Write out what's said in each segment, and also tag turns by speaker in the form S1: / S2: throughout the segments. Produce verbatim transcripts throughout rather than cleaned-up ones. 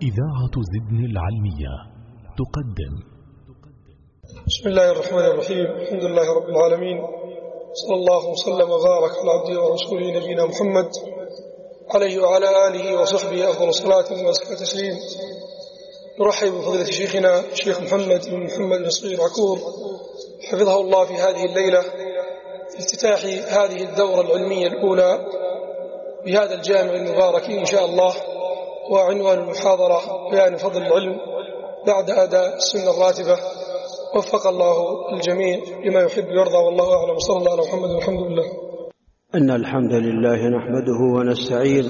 S1: إذاعة زدن العلمية تقدم.
S2: بسم الله الرحمن الرحيم. الحمد لله رب العالمين، صلى الله وسلم وبارك على عبده ورسوله نبينا محمد عليه وعلى آله وصحبه أفضل الصلاة وأزكى تسليم. نرحب بفضيلة شيخنا الشيخ محمد بن محمد الصغير عكور حفظه الله في هذه الليلة في افتتاح هذه الدورة العلمية الأولى بهذا الجامع المبارك إن شاء الله. وعنوان المحاضرة بيان فضل العلم بعد أداء السنة الراتبة. وفق الله الجميع لما يحب ويرضى، والله أعلم. صلى الله على محمد والحمد لله.
S3: إن الحمد لله نحمده ونستعينه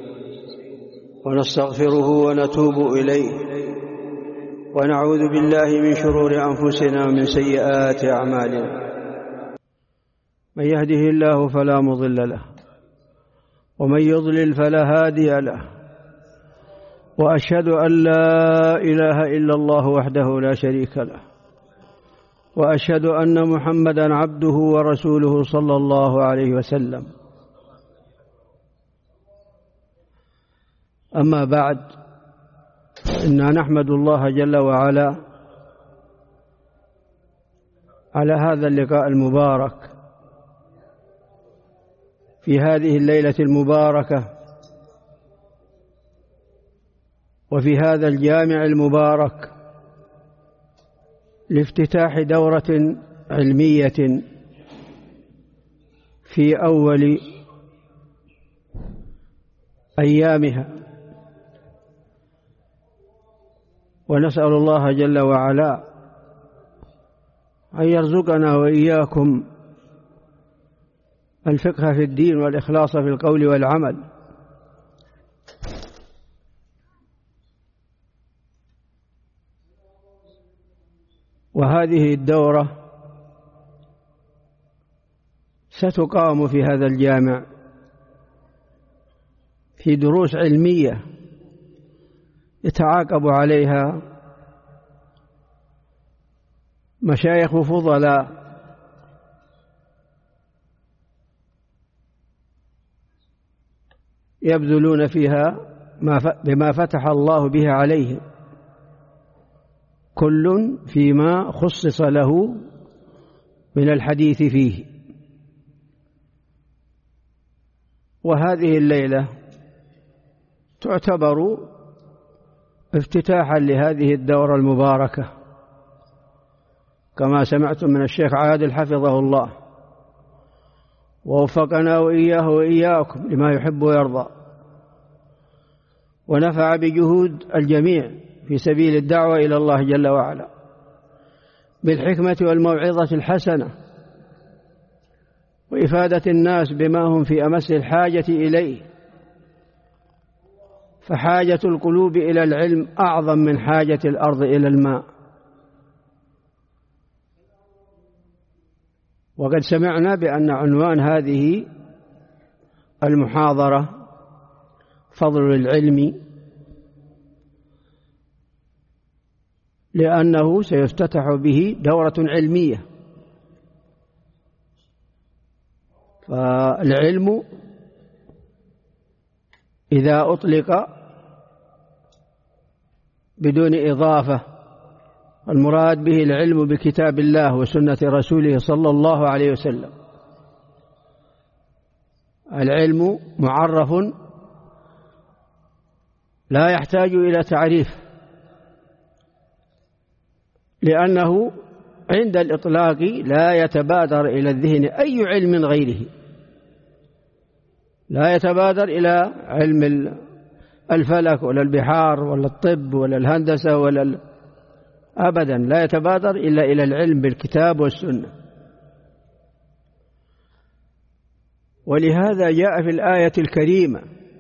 S3: ونستغفره ونتوب إليه ونعوذ بالله من شرور أنفسنا ومن سيئات أعمالنا. من يهده الله فلا مضل له ومن يضلل فلا هادي له، وأشهد أن لا إله إلا الله وحده لا شريك له، وأشهد أن محمدًا عبده ورسوله صلى الله عليه وسلم. أما بعد، إنا نحمد الله جل وعلا على هذا اللقاء المبارك في هذه الليلة المباركة وفي هذا الجامع المبارك لافتتاح دورة علمية في أول أيامها، ونسأل الله جل وعلا أن يرزقنا وإياكم الفقه في الدين والإخلاص في القول والعمل. وهذه الدورة ستقام في هذا الجامع في دروس علمية يتعاقب عليها مشايخ فضلاء يبذلون فيها بما فتح الله به عليهم، كل فيما خصص له من الحديث فيه. وهذه الليلة تعتبر افتتاحا لهذه الدورة المباركة، كما سمعتم من الشيخ عادل حفظه الله، ووفقنا وإياه وإياكم لما يحب ويرضى، ونفع بجهود الجميع في سبيل الدعوة إلى الله جل وعلا بالحكمة والموعظة الحسنة، وإفادة الناس بما هم في أمس الحاجة إليه. فحاجة القلوب إلى العلم أعظم من حاجة الأرض إلى الماء. وقد سمعنا بأن عنوان هذه المحاضرة فضل العلم، لأنه سيفتتح به دورة علمية. فالعلم إذا أطلق بدون إضافة، المراد به العلم بكتاب الله وسنة رسوله صلى الله عليه وسلم. العلم معرف لا يحتاج إلى تعريف، لأنه عند الإطلاق لا يتبادر إلى الذهن أي علم غيره، لا يتبادر إلى علم الفلك ولا البحار ولا الطب ولا الهندسة ولا ال... أبدا لا يتبادر إلا إلى العلم بالكتاب والسنة. ولهذا جاء في الآية الكريمة: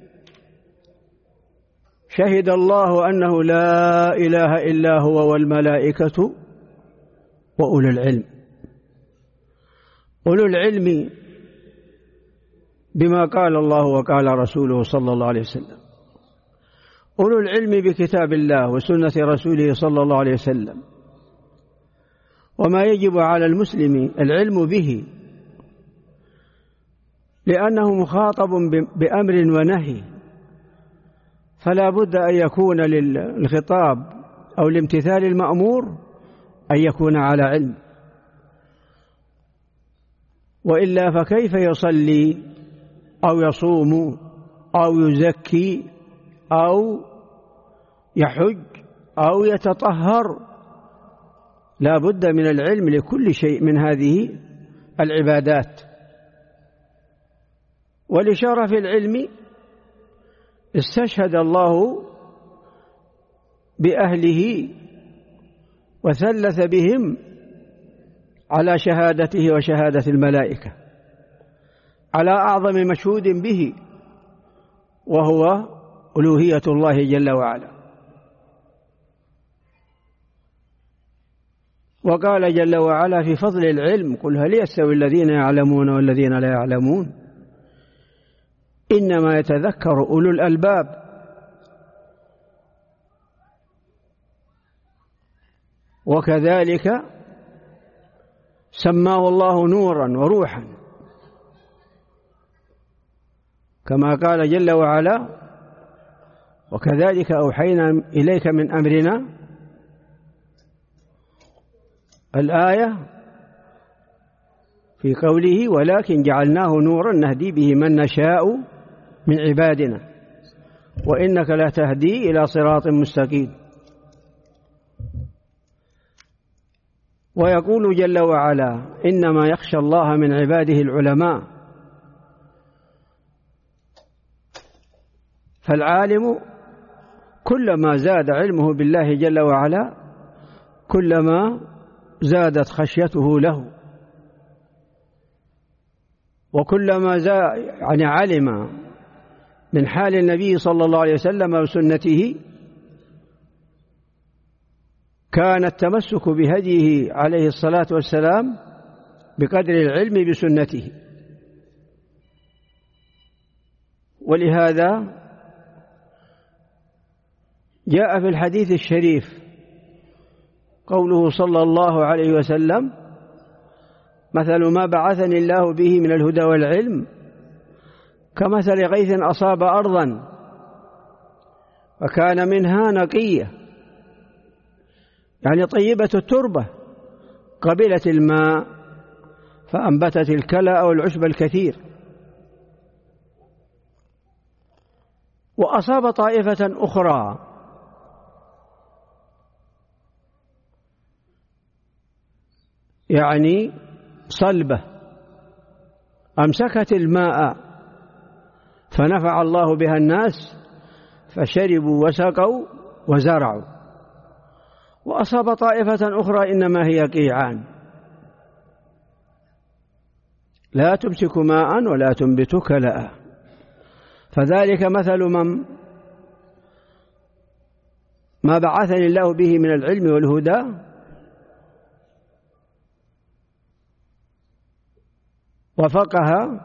S3: شهد الله أنه لا إله إلا هو والملائكة وأولو العلم. أولو العلم بما قال الله وقال رسوله صلى الله عليه وسلم، أولو العلم بكتاب الله وسنة رسوله صلى الله عليه وسلم، وما يجب على المسلم العلم به، لأنه مخاطب بأمر ونهي، فلا بد أن يكون للخطاب أو لامتثال المأمور أن يكون على علم، وإلا فكيف يصلي أو يصوم أو يزكي أو يحج أو يتطهر؟ لا بد من العلم لكل شيء من هذه العبادات. ولشرف العلم استشهد الله بأهله وثلث بهم على شهادته وشهادة الملائكة على أعظم مشهود به، وهو ألوهية الله جل وعلا. وقال جل وعلا في فضل العلم: قل هل يستوي الذين يعلمون والذين لا يعلمون إنما يتذكر أولو الألباب. وكذلك سماه الله نورا وروحا، كما قال جل وعلا: وكذلك أوحينا إليك من أمرنا، الآية في قوله: ولكن جعلناه نورا نهدي به من نشاء من عبادنا وإنك لا تهدي إلى صراط مستقيم. ويقول جل وعلا: إنما يخشى الله من عباده العلماء. فالعالم كلما زاد علمه بالله جل وعلا كلما زادت خشيته له، وكلما زاد يعني علم من حال النبي صلى الله عليه وسلم وسنته كان التمسك بهديه عليه الصلاة والسلام بقدر العلم بسنته. ولهذا جاء في الحديث الشريف قوله صلى الله عليه وسلم: مثل ما بعثني الله به من الهدى والعلم كمثل غيث أصاب أرضا وكان منها نقية، يعني طيبة التربة، قبلت الماء فأنبتت الكلأ أو العشب الكثير، وأصاب طائفة أخرى يعني صلبة أمسكت الماء فنفع الله بها الناس فشربوا وسقوا وزرعوا، وأصاب طائفة أخرى إنما هي قيعان لا تمسك ماء ولا تنبت كلأ. فذلك مثل من ما بعثني الله به من العلم والهدى، وفقه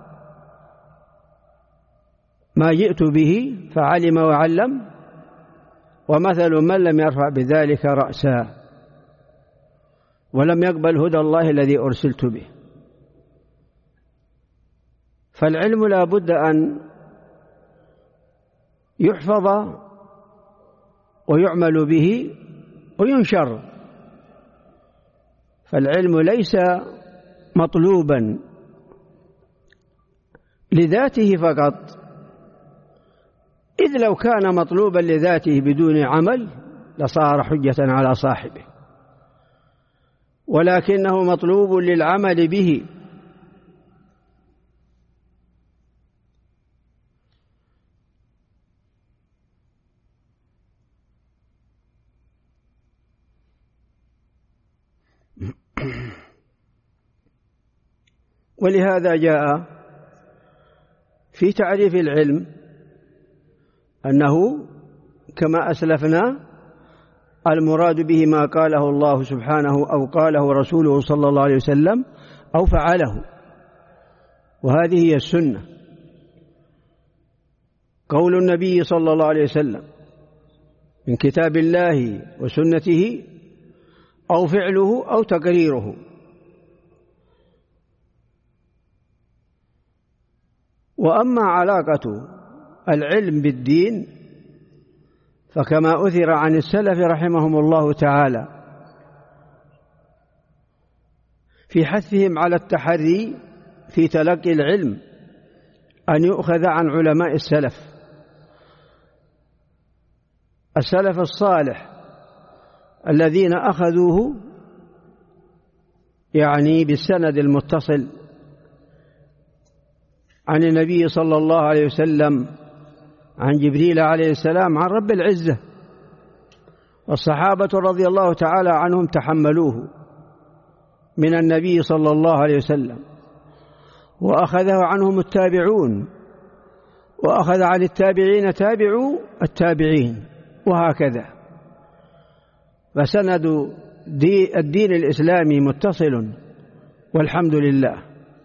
S3: ما جئت به فعلم وعلم، ومثل من لم يرفع بذلك رأسا ولم يقبل هدى الله الذي أرسلت به. فالعلم لا بد أن يحفظ ويعمل به وينشر. فالعلم ليس مطلوبا لذاته فقط، إذ لو كان مطلوبا لذاته بدون عمل لصار حجة على صاحبه، ولكنه مطلوب للعمل به. ولهذا جاء في تعريف العلم أنه كما أسلفنا المراد به ما قاله الله سبحانه أو قاله رسوله صلى الله عليه وسلم أو فعله، وهذه هي السنة، قول النبي صلى الله عليه وسلم من كتاب الله وسنته أو فعله أو تقريره. وأما علاقة العلم بالدين فكما أثر عن السلف رحمهم الله تعالى في حثهم على التحري في تلقي العلم أن يؤخذ عن علماء السلف، السلف الصالح الذين أخذوه يعني بالسند المتصل عن النبي صلى الله عليه وسلم عن جبريل عليه السلام عن رب العزة، والصحابة رضي الله تعالى عنهم تحملوه من النبي صلى الله عليه وسلم، وأخذه عنهم التابعون، وأخذ عن التابعين تابعوا التابعين، وهكذا. فسند الدين الإسلامي متصل والحمد لله.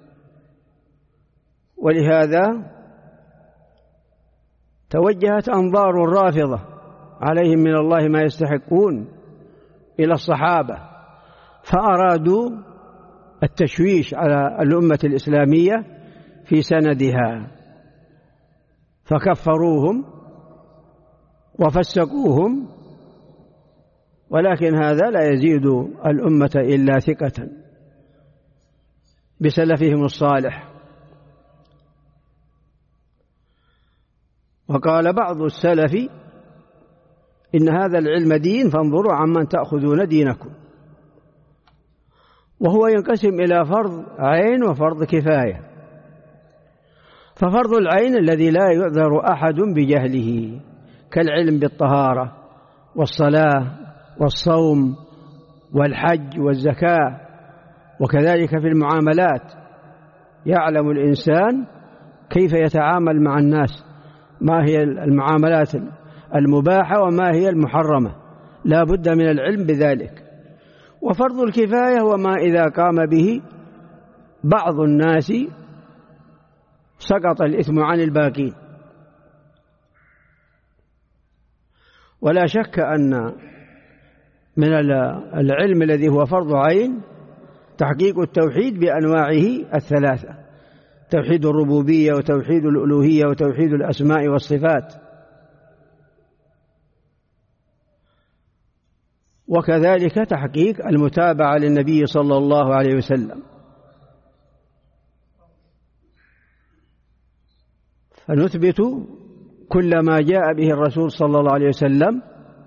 S3: ولهذا توجهت أنظار الرافضة عليهم من الله ما يستحقون إلى الصحابة، فأرادوا التشويش على الأمة الإسلامية في سندها، فكفروهم وفسقوهم، ولكن هذا لا يزيد الأمة إلا ثقة بسلفهم الصالح. وقال بعض السلف إن هذا العلم دين فانظروا عمن تأخذون دينكم، وهو ينقسم إلى فرض عين وفرض كفاية. ففرض العين الذي لا يعذر أحد بجهله كالعلم بالطهارة والصلاة والصوم والحج والزكاة، وكذلك في المعاملات يعلم الإنسان كيف يتعامل مع الناس، ما هي المعاملات المباحة وما هي المحرمة، لا بد من العلم بذلك. وفرض الكفاية هو ما إذا قام به بعض الناس سقط الإثم عن الباقين. ولا شك أن من العلم الذي هو فرض عين تحقيق التوحيد بأنواعه الثلاثة: توحيد الربوبية وتوحيد الألوهية وتوحيد الأسماء والصفات، وكذلك تحقيق المتابعة للنبي صلى الله عليه وسلم. فنثبت كل ما جاء به الرسول صلى الله عليه وسلم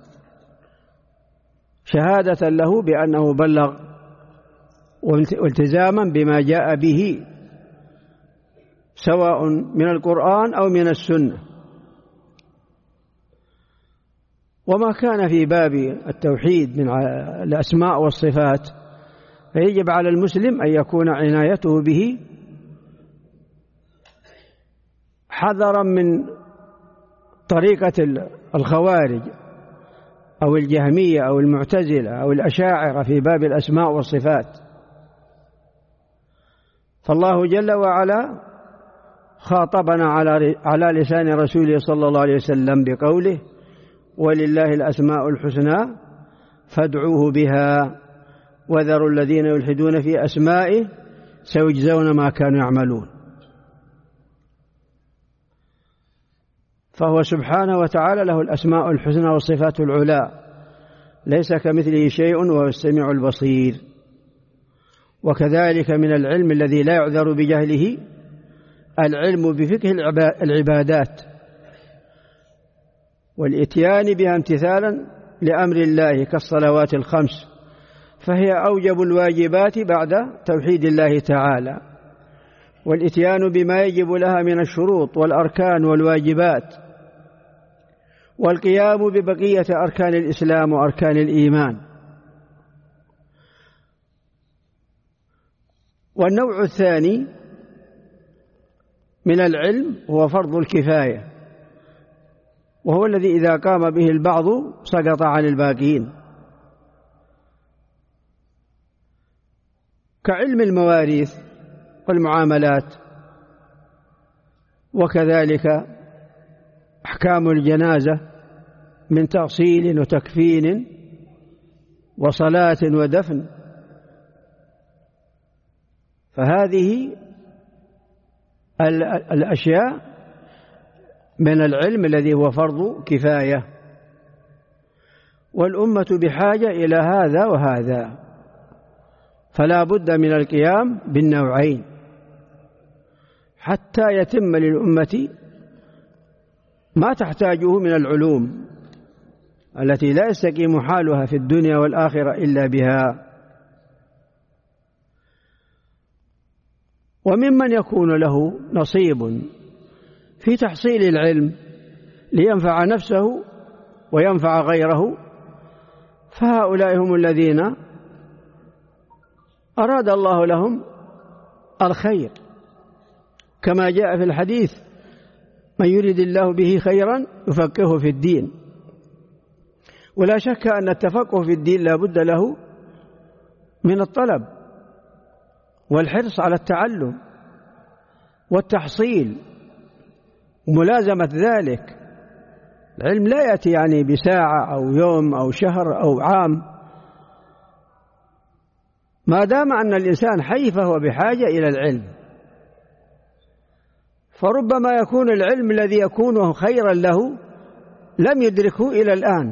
S3: شهادة له بأنه بلغ، والتزاما بما جاء به سواء من القرآن أو من السنة. وما كان في باب التوحيد من الأسماء والصفات فيجب على المسلم أن يكون عنايته به حذرا من طريقة الخوارج أو الجهمية أو المعتزلة أو الأشاعرة في باب الأسماء والصفات. فالله جل وعلا خاطبنا على على لسان رسوله صلى الله عليه وسلم بقوله: ولله الأسماء الحسنى فادعوه بها وذروا الذين يلحدون في أسمائه سيجزون ما كانوا يعملون. فهو سبحانه وتعالى له الأسماء الحسنى والصفات العلى، ليس كمثله شيء وهو السميع البصير. وكذلك من العلم الذي لا يعذر بجهله العلم بفقه العبادات والإتيان بها امتثالا لأمر الله كالصلوات الخمس، فهي أوجب الواجبات بعد توحيد الله تعالى، والإتيان بما يجب لها من الشروط والأركان والواجبات، والقيام ببقية أركان الإسلام وأركان الإيمان. والنوع الثاني من العلم هو فرض الكفاية، وهو الذي إذا قام به البعض سقط عن الباقين، كعلم المواريث والمعاملات، وكذلك أحكام الجنازة من تغسيل وتكفين وصلاة ودفن. فهذه الأشياء من العلم الذي هو فرض كفاية، والأمة بحاجة إلى هذا وهذا، فلا بد من القيام بالنوعين حتى يتم للأمة ما تحتاجه من العلوم التي لا يستقيم حالها في الدنيا والآخرة إلا بها. وممن يكون له نصيب في تحصيل العلم لينفع نفسه وينفع غيره، فهؤلاء هم الذين أراد الله لهم الخير، كما جاء في الحديث: من يريد الله به خيرا يفقهه في الدين. ولا شك أن التفقه في الدين لا بد له من الطلب والحرص على التعلم والتحصيل وملازمة ذلك. العلم لا يأتي يعني بساعة أو يوم أو شهر أو عام، ما دام أن الإنسان حي فهو بحاجة إلى العلم. فربما يكون العلم الذي يكون خيرا له لم يدركه إلى الآن.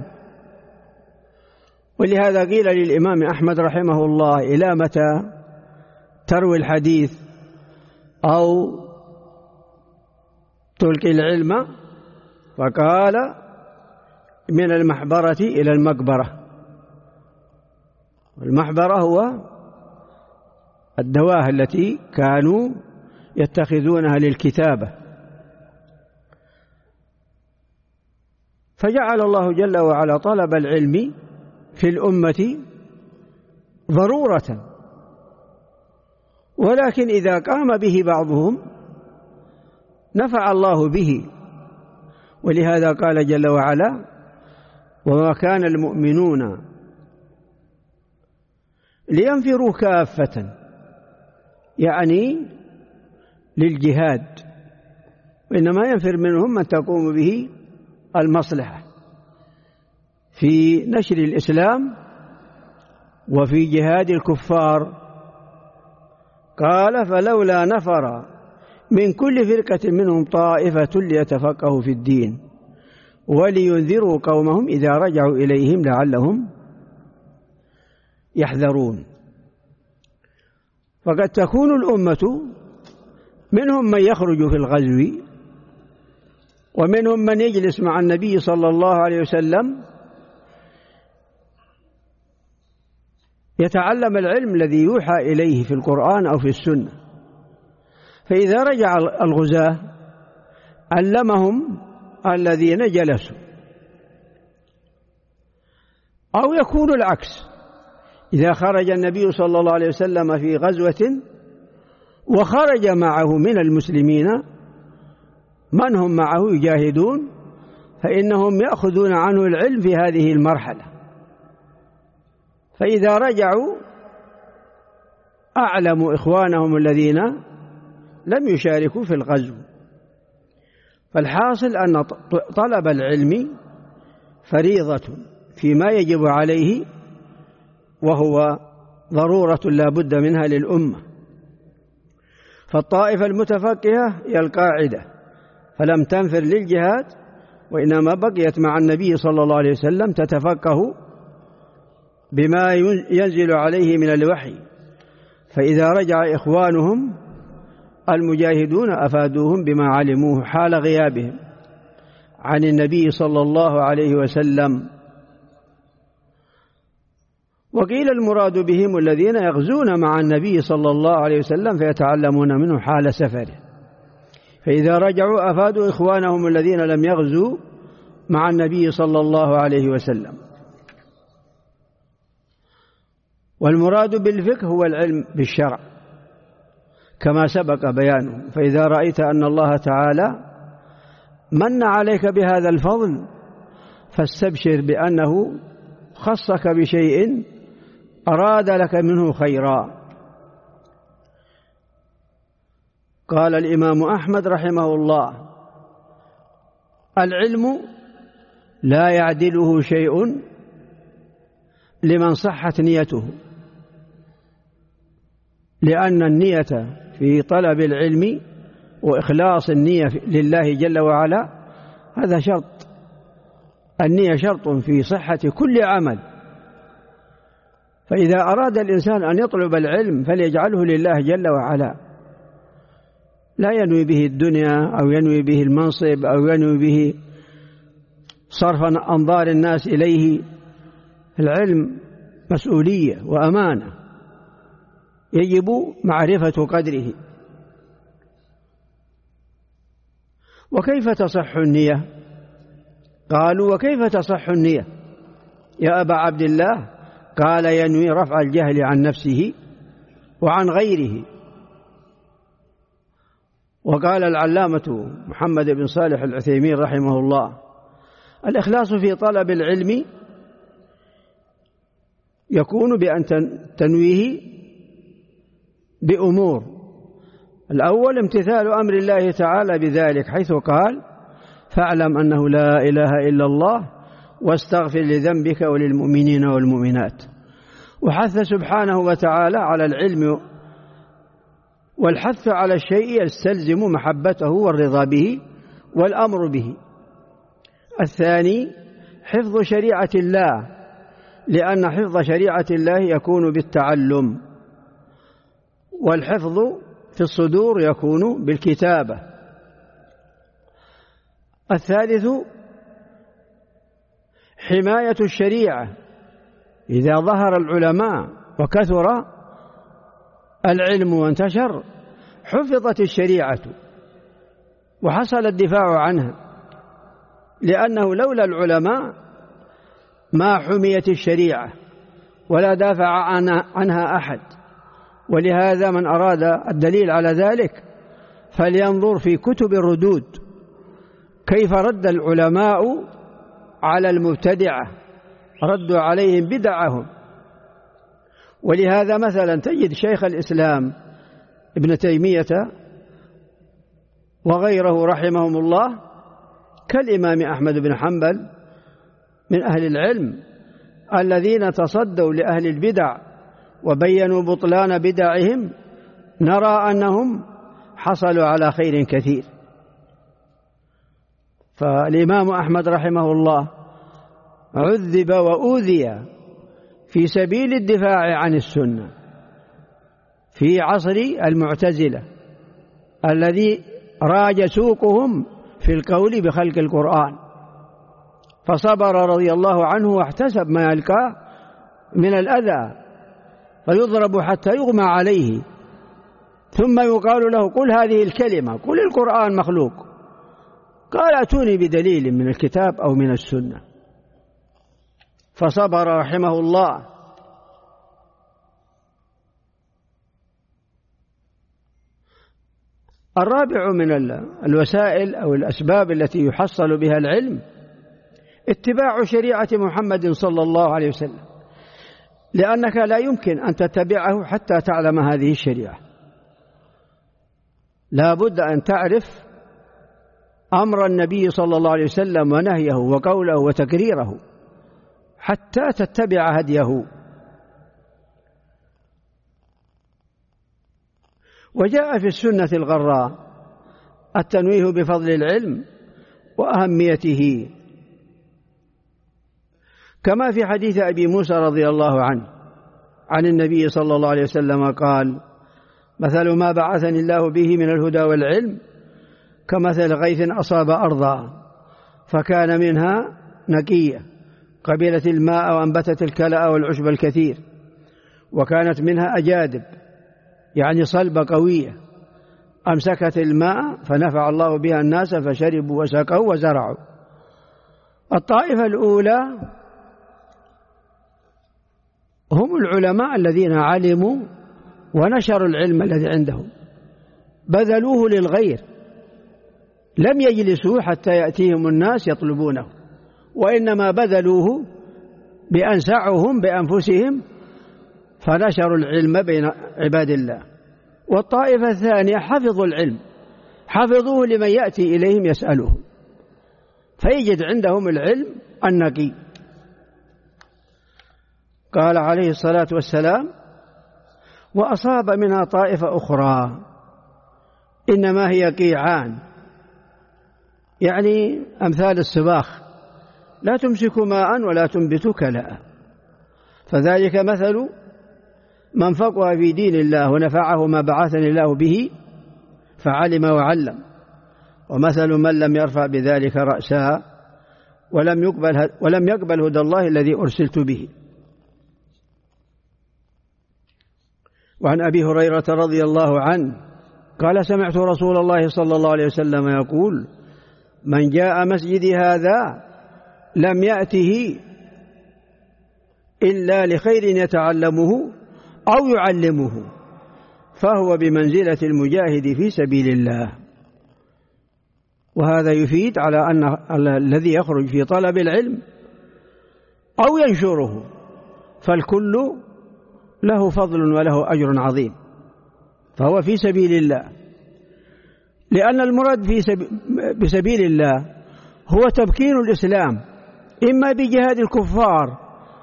S3: ولهذا قيل للإمام أحمد رحمه الله: إلى متى تروي الحديث أو تلقي العلم؟ فقال: من المحبرة إلى المقبرة. المحبرة هو الدواه التي كانوا يتخذونها للكتابة. فجعل الله جل وعلا طلب العلم في الأمة ضرورة، ولكن إذا قام به بعضهم نفع الله به. ولهذا قال جل وعلا: وما كان المؤمنون لينفروا كافة، يعني للجهاد، وإنما ينفر منهم من تقوم به المصلحة في نشر الإسلام وفي جهاد الكفار. قال: فلولا نفر من كل فرقة منهم طائفة ليتفقهوا في الدين ولينذروا قومهم إذا رجعوا إليهم لعلهم يحذرون. فقد تكون الأمة منهم من يخرج في الغزو، ومنهم من يجلس مع النبي صلى الله عليه وسلم يتعلم العلم الذي يوحى إليه في القرآن أو في السنة. فإذا رجع الغزاة علمهم الذين جلسوا. أو يكون العكس: إذا خرج النبي صلى الله عليه وسلم في غزوة وخرج معه من المسلمين من هم معه يجاهدون، فإنهم يأخذون عنه العلم في هذه المرحلة. فإذا رجعوا أعلموا إخوانهم الذين لم يشاركوا في الغزو. فالحاصل أن طلب العلم فريضة فيما يجب عليه، وهو ضرورة لا بد منها للأمة. فالطائفة المتفقهة هي القاعدة، فلم تنفر للجهاد وإنما بقيت مع النبي صلى الله عليه وسلم تتفقه بما ينزل عليه من الوحي. فإذا رجع إخوانهم المجاهدون أفادوهم بما علموه حال غيابهم عن النبي صلى الله عليه وسلم. وقيل المراد بهم الذين يغزون مع النبي صلى الله عليه وسلم فيتعلمون منه حال سفره. فإذا رجعوا أفادوا إخوانهم الذين لم يغزوا مع النبي صلى الله عليه وسلم. والمراد بالفقه هو العلم بالشرع كما سبق بيانه. فإذا رأيت أن الله تعالى من عليك بهذا الفضل فاستبشر بأنه خصك بشيء أراد لك منه خيرا. قال الإمام أحمد رحمه الله: العلم لا يعدله شيء لمن صحت نيته، لأن النية في طلب العلم وإخلاص النية لله جل وعلا هذا شرط النية شرط في صحة كل عمل، فإذا أراد الإنسان أن يطلب العلم فليجعله لله جل وعلا، لا ينوي به الدنيا أو ينوي به المنصب أو ينوي به صرف أنظار الناس إليه. العلم مسؤولية وأمانة، يجب معرفة قدره. وكيف تصح النية؟ قالوا وكيف تصح النية يا أبا عبد الله؟ قال ينوي رفع الجهل عن نفسه وعن غيره. وقال العلامة محمد بن صالح العثيمين رحمه الله: الإخلاص في طلب العلم يكون بأن تنويه بأمور. الأول امتثال أمر الله تعالى بذلك، حيث قال: فاعلم أنه لا إله إلا الله واستغفر لذنبك وللمؤمنين والمؤمنات. وحث سبحانه وتعالى على العلم، والحث على الشيء يستلزم محبته والرضا به والأمر به. الثاني حفظ شريعة الله، لأن حفظ شريعة الله يكون بالتعلم، والحفظ في الصدور يكون بالكتابة. الثالث حماية الشريعة، إذا ظهر العلماء وكثر العلم وانتشر حفظت الشريعة وحصل الدفاع عنها، لأنه لولا العلماء ما حميت الشريعة ولا دافع عنها أحد. ولهذا من أراد الدليل على ذلك فلينظر في كتب الردود، كيف رد العلماء على المبتدعة، ردوا عليهم بدعهم. ولهذا مثلا تجد شيخ الإسلام ابن تيمية وغيره رحمهم الله كالإمام أحمد بن حنبل من أهل العلم الذين تصدوا لأهل البدع وبينوا بطلان بدعهم، نرى أنهم حصلوا على خير كثير. فالإمام أحمد رحمه الله عذب وأوذي في سبيل الدفاع عن السنة في عصر المعتزلة الذي راج سوقهم في القول بخلق القرآن، فصبر رضي الله عنه واحتسب ما يلقاه من الأذى، فيضرب حتى يغمى عليه، ثم يقال له: قل هذه الكلمة، قل القرآن مخلوق. قال: أتوني بدليل من الكتاب أو من السنة. فصبر رحمه الله. الرابع من الوسائل أو الأسباب التي يحصل بها العلم اتباع شريعة محمد صلى الله عليه وسلم، لأنك لا يمكن أن تتبعه حتى تعلم هذه الشريعة. لا بد أن تعرف أمر النبي صلى الله عليه وسلم ونهيه وقوله وتكريره حتى تتبع هديه. وجاء في السنة الغراء التنويه بفضل العلم وأهميته، كما في حديث أبي موسى رضي الله عنه عن النبي صلى الله عليه وسلم قال: مثل ما بعثني الله به من الهدى والعلم كمثل غيث أصاب أرضا فكان منها نقية قبلت الماء وأنبتت الكلأ والعشب الكثير، وكانت منها أجادب يعني صلبة قوية أمسكت الماء فنفع الله بها الناس فشربوا وسقوا وزرعوا. الطائفة الأولى هم العلماء الذين علموا ونشروا العلم الذي عندهم، بذلوه للغير، لم يجلسوا حتى يأتيهم الناس يطلبونه، وإنما بذلوه بأن سعوهم بأنفسهم فنشروا العلم بين عباد الله. والطائفة الثانية حفظوا العلم، حفظوه لمن يأتي إليهم يسأله، فيجد عندهم العلم النقي. قال عليه الصلاة والسلام: وأصاب منها طائفة أخرى إنما هي قيعان، يعني أمثال السباخ، لا تمسك ماء ولا تنبت كلاء. فذلك مثل من فقه في دين الله ونفعه ما بعثني الله به فعلم وعلم، ومثل من لم يرفع بذلك رأسا ولم يقبل, ولم يقبل هدى الله الذي أرسلت به. وعن أبي هريرة رضي الله عنه قال سمعت رسول الله صلى الله عليه وسلم يقول من جاء مسجدي هذا لم يأته إلا لخير يتعلمه أو يعلمه فهو بمنزلة المجاهد في سبيل الله. وهذا يفيد على أن الذي يخرج في طلب العلم أو ينشره فالكل له فضل وله أجر عظيم، فهو في سبيل الله، لأن المراد في بسبيل الله هو تمكين الإسلام إما بجهاد الكفار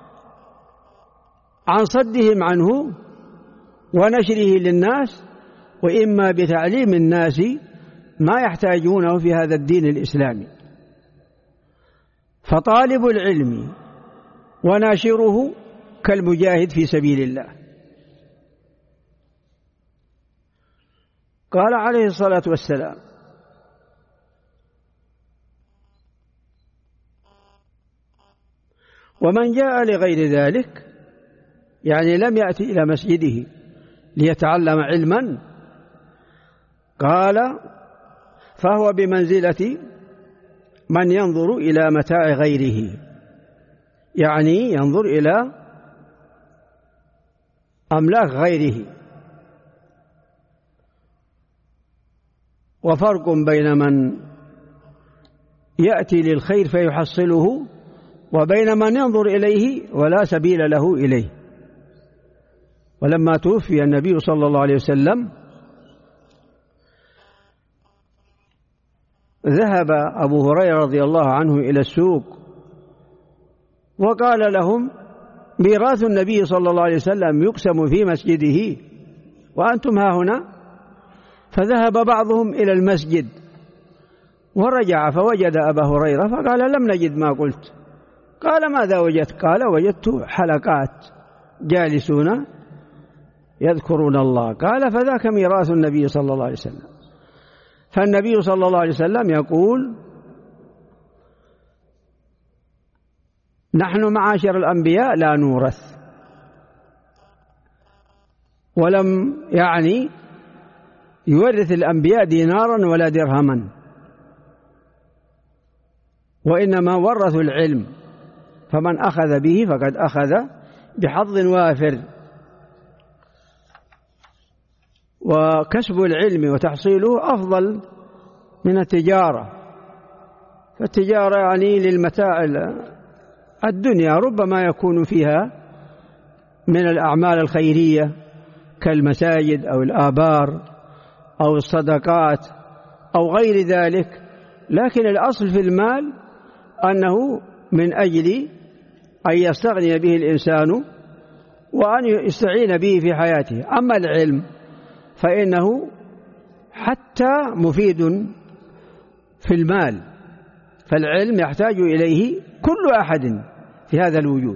S3: عن صدهم عنه ونشره للناس، وإما بتعليم الناس ما يحتاجونه في هذا الدين الإسلامي. فطالب العلم وناشره كالمجاهد في سبيل الله. قال عليه الصلاة والسلام ومن جاء لغير ذلك، يعني لم يأتي إلى مسجده ليتعلم علما، قال فهو بمنزلة من ينظر إلى متاع غيره، يعني ينظر إلى أملاك غيره. وفرق بين من يأتي للخير فيحصله وبين من ينظر إليه ولا سبيل له إليه. ولما توفي النبي صلى الله عليه وسلم ذهب أبو هريرة رضي الله عنه إلى السوق وقال لهم ميراث النبي صلى الله عليه وسلم يقسم في مسجده وأنتم ها هنا. فذهب بعضهم إلى المسجد ورجع فوجد أبا هريرة فقال لم نجد ما قلت. قال ماذا وجدت؟ قال وجدت حلقات جالسون يذكرون الله. قال فذاك ميراث النبي صلى الله عليه وسلم. فالنبي صلى الله عليه وسلم يقول نحن معاشر الأنبياء لا نورث، ولم يعني يورث الأنبياء دينارا ولا درهما، وإنما ورثوا العلم، فمن أخذ به فقد أخذ بحظ وافر. وكسب العلم وتحصيله أفضل من التجارة، فالتجارة يعني للمتاع الدنيا ربما يكون فيها من الأعمال الخيرية كالمساجد أو الآبار أو الصدقات أو غير ذلك، لكن الأصل في المال أنه من أجل أن يستغني به الإنسان وأن يستعين به في حياته. أما العلم فإنه حتى مفيد في المال، فالعلم يحتاج إليه كل أحد في هذا الوجود.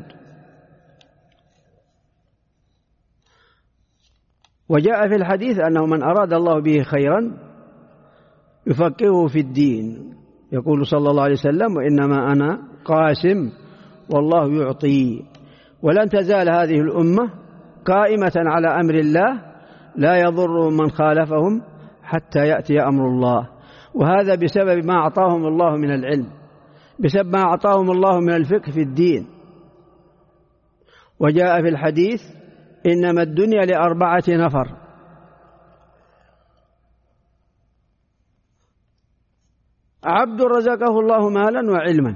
S3: وجاء في الحديث أنه من أراد الله به خيرا يفقهه في الدين. يقول صلى الله عليه وسلم وإنما أنا قاسم والله يعطي. ولن تزال هذه الأمة قائمة على أمر الله لا يضر من خالفهم حتى يأتي أمر الله. وهذا بسبب ما أعطاهم الله من العلم، بسبب ما أعطاهم الله من الفقه في الدين. وجاء في الحديث إنما الدنيا لأربعة نفر: عبد رزقه الله مالا وعلما.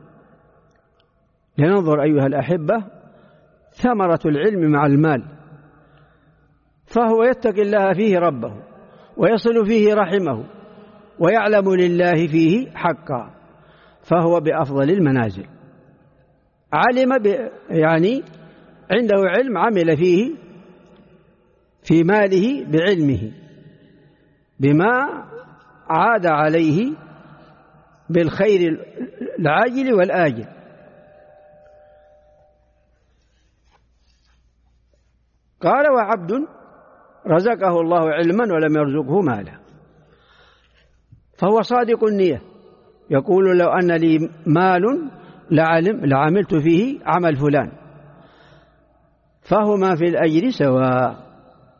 S3: لننظر أيها الأحبة ثمرة العلم مع المال، فهو يتقي الله فيه ربه ويصل فيه رحمه ويعلم لله فيه حقا، فهو بأفضل المنازل. علم يعني عنده علم، عمل فيه في ماله بعلمه بما عاد عليه بالخير العاجل والآجل. قال وعبد رزقه الله علما ولم يرزقه مالا، فهو صادق النية، يقول لو أن لي مال لعلم لعملت فيه عمل فلان، فهما في الأجر سواء.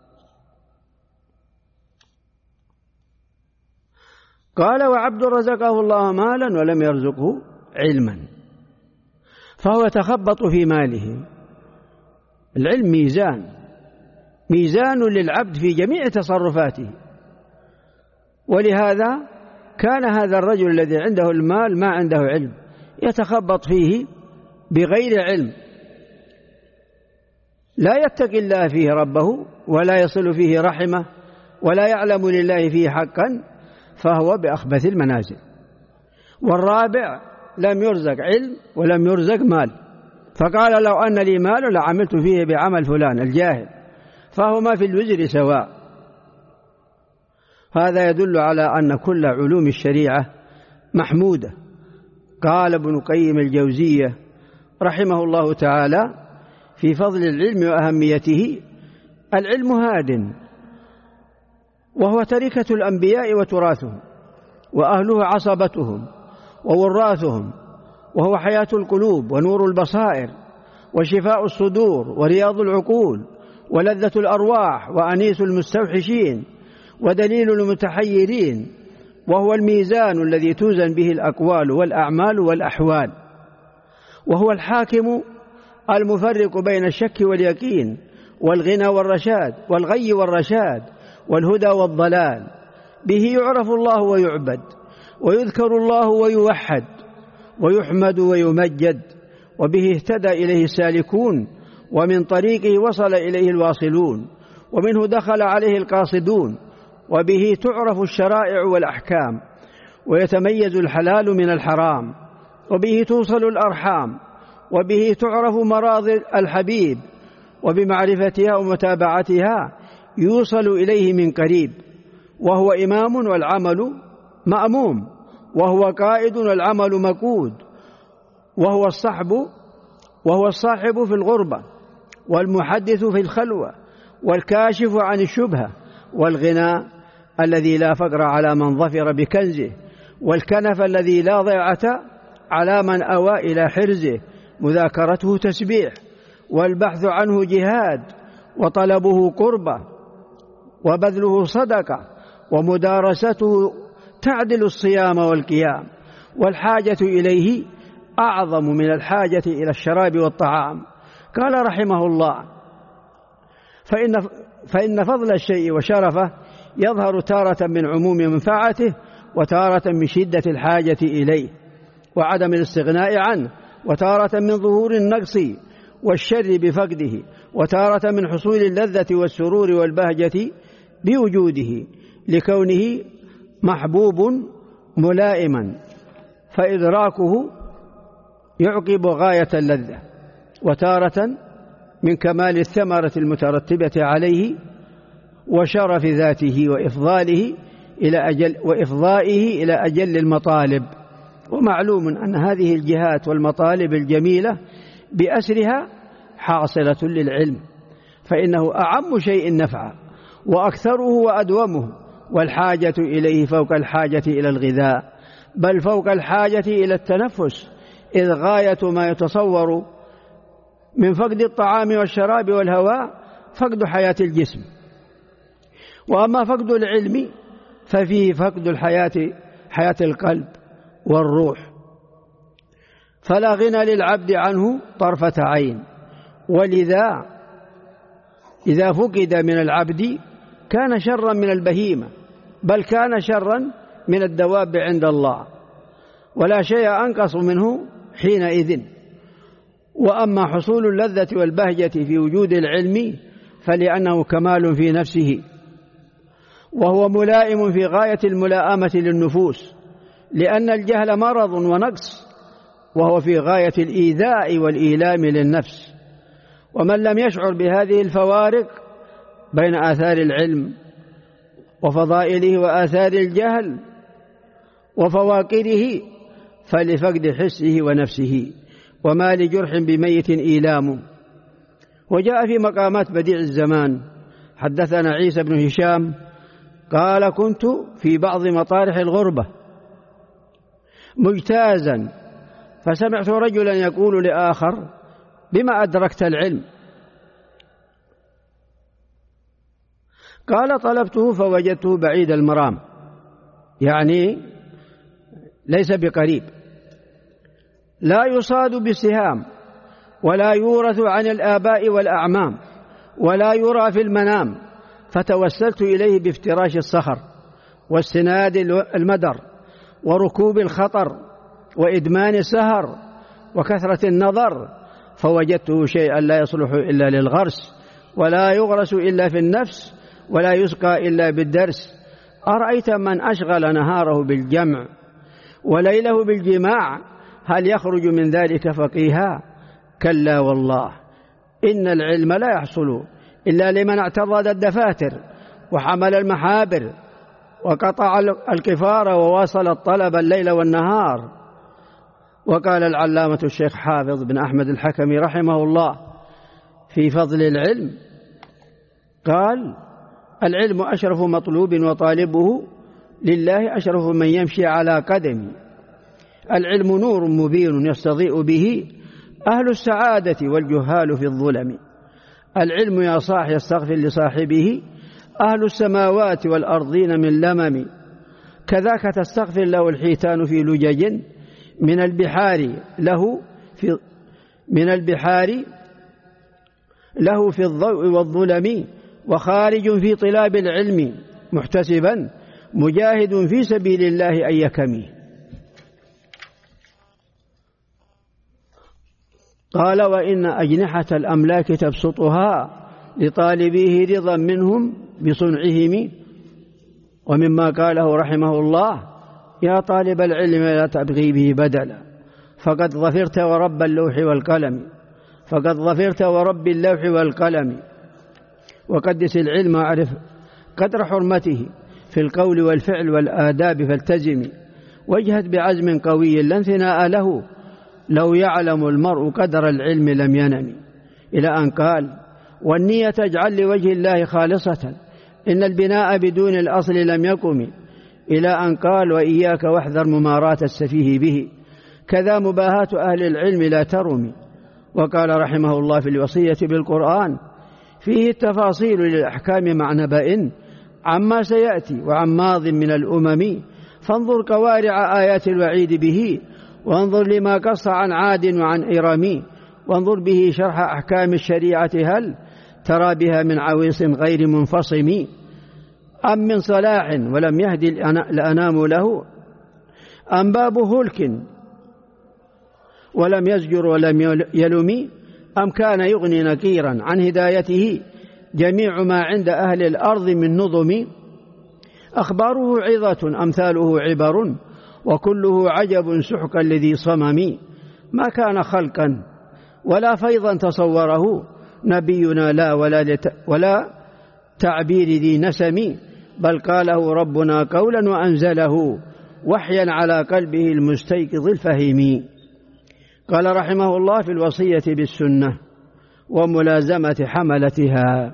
S3: قال وعبد رزقه الله مالا ولم يرزقه علما، فهو يتخبط في ماله. العلم ميزان، ميزان للعبد في جميع تصرفاته، ولهذا كان هذا الرجل الذي عنده المال ما عنده علم، يتخبط فيه بغير علم، لا يتقي الله فيه ربه ولا يصل فيه رحمه ولا يعلم لله فيه حقا، فهو بأخبث المنازل. والرابع لم يرزق علم ولم يرزق مال، فقال لو أن لي مال لعملت فيه بعمل فلان الجاهل، فهما في الوزر سواء. هذا يدل على أن كل علوم الشريعة محمودة. قال ابن قيم الجوزية رحمه الله تعالى في فضل العلم وأهميته: العلم هاد، وهو تركة الأنبياء وتراثهم، وأهله عصبتهم ووراثهم، وهو حياة القلوب ونور البصائر وشفاء الصدور ورياض العقول ولذة الأرواح وأنيس المستوحشين ودليل المتحيرين، وهو الميزان الذي توزن به الأقوال والأعمال والأحوال، وهو الحاكم المفرق بين الشك واليقين والغنى والرشاد والغي والرشاد والهدى والضلال. به يعرف الله ويعبد، ويذكر الله ويوحد، ويحمد ويمجد، وبه اهتدى إليه السالكون، ومن طريقه وصل إليه الواصلون، ومنه دخل عليه القاصدون، وبه تعرف الشرائع والأحكام، ويتميز الحلال من الحرام، وبه توصل الأرحام، وبه تعرف مراضي الحبيب، وبمعرفتها ومتابعتها يوصل إليه من قريب. وهو إمام والعمل مأموم، وهو قائد والعمل مقود، وهو الصحب وهو الصاحب في الغربة، والمحدث في الخلوة، والكاشف عن الشبهة، والغنى الذي لا فقر على من ظفر بكنزه، والكنف الذي لا ضيعة على من أوى إلى حرزه، مذاكرته تسبيح، والبحث عنه جهاد، وطلبه قربة، وبذله صدقة، ومدارسته تعدل الصيام والقيام، والحاجة إليه أعظم من الحاجة إلى الشراب والطعام. قال رحمه الله: فإن, فإن فضل الشيء وشرفه يظهر تارة من عموم منفعته، وتارة من شدة الحاجة إليه وعدم الاستغناء عنه، وتارة من ظهور النقص والشر بفقده، وتارة من حصول اللذة والسرور والبهجة بوجوده، لكونه محبوب ملائما، فإدراكه يعقب غاية اللذة، وتارة من كمال الثمرة المترتبة عليه وشرف ذاته وإفضاله إلى أجل وإفضائه إلى أجل المطالب. ومعلوم أن هذه الجهات والمطالب الجميلة بأسرها حاصلة للعلم، فإنه أعم شيء نفعا وأكثره وأدومه، والحاجة إليه فوق الحاجة إلى الغذاء، بل فوق الحاجة إلى التنفس، إذ غاية ما يتصور من فقد الطعام والشراب والهواء فقد حياة الجسم. وأما فقد العلم ففيه فقد الحياة، حياة القلب والروح، فلا غنى للعبد عنه طرفة عين. ولذا إذا فقد من العبد كان شرا من البهيمة، بل كان شرا من الدواب عند الله، ولا شيء أنقص منه حينئذ. وأما حصول اللذة والبهجة في وجود العلم فلأنه كمال في نفسه، وهو ملائم في غاية الملائمة للنفوس، لأن الجهل مرض ونقص، وهو في غاية الإيذاء والإيلام للنفس. ومن لم يشعر بهذه الفوارق بين آثار العلم وفضائله وآثار الجهل وفواقره فلفقد حسه ونفسه، وما لجرح بميت إيلام. وجاء في مقامات بديع الزمان حدثنا عيسى بن هشام قال كنت في بعض مطارح الغربة مجتازا فسمعت رجلا يقول لآخر بما أدركت العلم؟ قال طلبته فوجدته بعيد المرام، يعني ليس بقريب، لا يصاد بالسهام ولا يورث عن الآباء والأعمام ولا يرى في المنام، فتوسلت إليه بافتراش الصخر واستناد المدر وركوب الخطر وإدمان السهر وكثرة النظر، فوجدته شيئا لا يصلح إلا للغرس ولا يغرس إلا في النفس ولا يسقى إلا بالدرس. أرأيت من أشغل نهاره بالجمع وليله بالجماع هل يخرج من ذلك فقيها؟ كلا والله إن العلم لا يحصل إلا لمن اعترض الدفاتر وحمل المحابر وقطع الكفار وواصل الطلب الليل والنهار. وقال العلامة الشيخ حافظ بن أحمد الحكمي رحمه الله في فضل العلم، قال العلم أشرف مطلوب وطالبه لله أشرف من يمشي على قدمه. العلم نور مبين يستضيء به أهل السعادة والجهال في الظلم. العلم يا صاح يستغفر لصاحبه أهل السماوات والأرضين من لمم. كذاك تستغفر له الحيتان في لجج من البحار له في من البحار له في الضوء والظلم، وخارج في طلاب العلم محتسبا مجاهد في سبيل الله أن يكمي. قال وإن أجنحة الأملاك تبسطها لطالبيه رضا منهم بصنعهم. ومما قاله رحمه الله يا طالب العلم لا تبغي به بدلا فقد ظفرت ورب اللوح والقلم فقد ظفرت ورب اللوح والقلم. وقدس العلم أعرف قدر حرمته في القول والفعل والآداب فالتزم، واجهد بعزم قوي لا انثناء له لو يعلم المرء قدر العلم لم ينم. إلى أن قال والنية اجعل لوجه الله خالصة إن البناء بدون الأصل لم يقم. إلى أن قال وإياك واحذر ممارات السفيه به كذا مباهاة أهل العلم لا ترم. وقال رحمه الله في الوصية بالقرآن فيه التفاصيل للأحكام مع نبأ عما سيأتي وعن ماض من الأمم، فانظر قوارع آيات الوعيد به وانظر لما قص عن عاد وعن إرم، وانظر به شرح أحكام الشريعة هل ترى بها من عويص غير منفصم أم من صلاح ولم يهدي الأنام له أم باب هلك ولم يزجر ولم يلم أم كان يغني نكيرا عن هدايته جميع ما عند أهل الأرض من نظم. أخباره عظة أمثاله عبر وكله عجب سحق الذي صمم. ما كان خلقا ولا فيضا تصوره نبينا لا ولا, لت ولا تعبير ذي نسم، بل قاله ربنا قولا وأنزله وحيا على قلبه المستيقظ الفهيم. قال رحمه الله في الوصية بالسنة وملازمة حملتها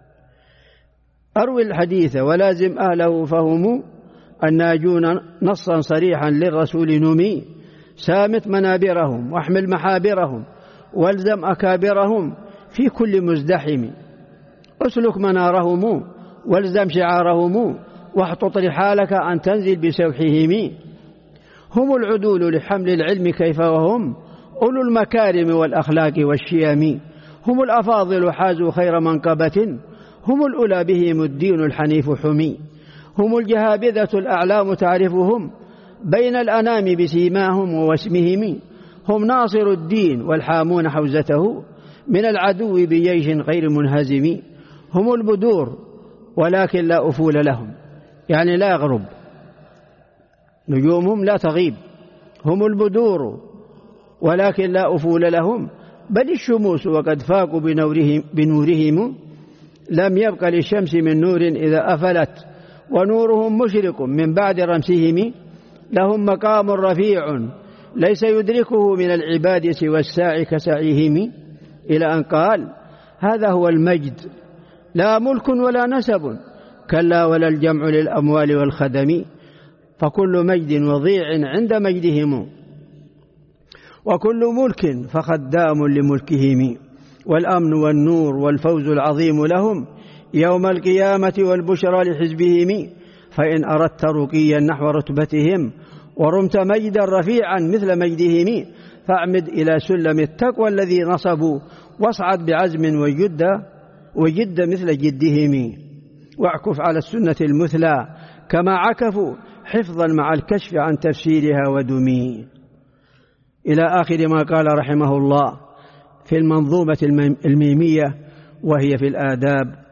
S3: أروي الحديث ولازم أهله فهم الناجون نصا صريحا للرسول نمي. سامت منابرهم واحمل محابرهم والزم أكابرهم في كل مزدحم. اسلك منارهم والزم شعارهم واحطط رحالك أن تنزل بسوحهم. هم العدول لحمل العلم كيف وهم أولو المكارم والأخلاق والشيم. هم الأفاضل حازوا خير منقبة هم الأولى بهم الدين الحنيف حمي. هم الجهابذة الأعلام تعرفهم بين الأنام بسيماهم ووسمهم. هم ناصر الدين والحامون حوزته من العدو بجيش غير منهزم. هم البدور ولكن لا أفول لهم، يعني لا يغرب نجومهم لا تغيب. هم البدور ولكن لا أفول لهم بل الشموس وقد فاقوا بنورهم, بنورهم لم يبق للشمس من نور إذا أفلت ونورهم مشرق من بعد رمسهم. لهم مقام رفيع ليس يدركه من العباد سوى الساعي كسعيهم. إلى أن قال هذا هو المجد، لا ملك ولا نسب، كلا ولا الجمع للأموال والخدم، فكل مجد وضيع عند مجدهم، وكل ملك فخدام لملكهم، والأمن والنور والفوز العظيم لهم يوم القيامة والبشرى لحزبهم. فإن أردت رقيا نحو رتبتهم ورمت مجدا رفيعا مثل مجدهم، فاعمد إلى سلم التقوى الذي نصبوا، واصعد بعزم وجد وجد مثل جدهم، واعكف على السنة المثلى كما عكفوا، حفظا مع الكشف عن تفسيرها ودمي، إلى آخر ما قال رحمه الله في المنظومة الميمية وهي في الآداب.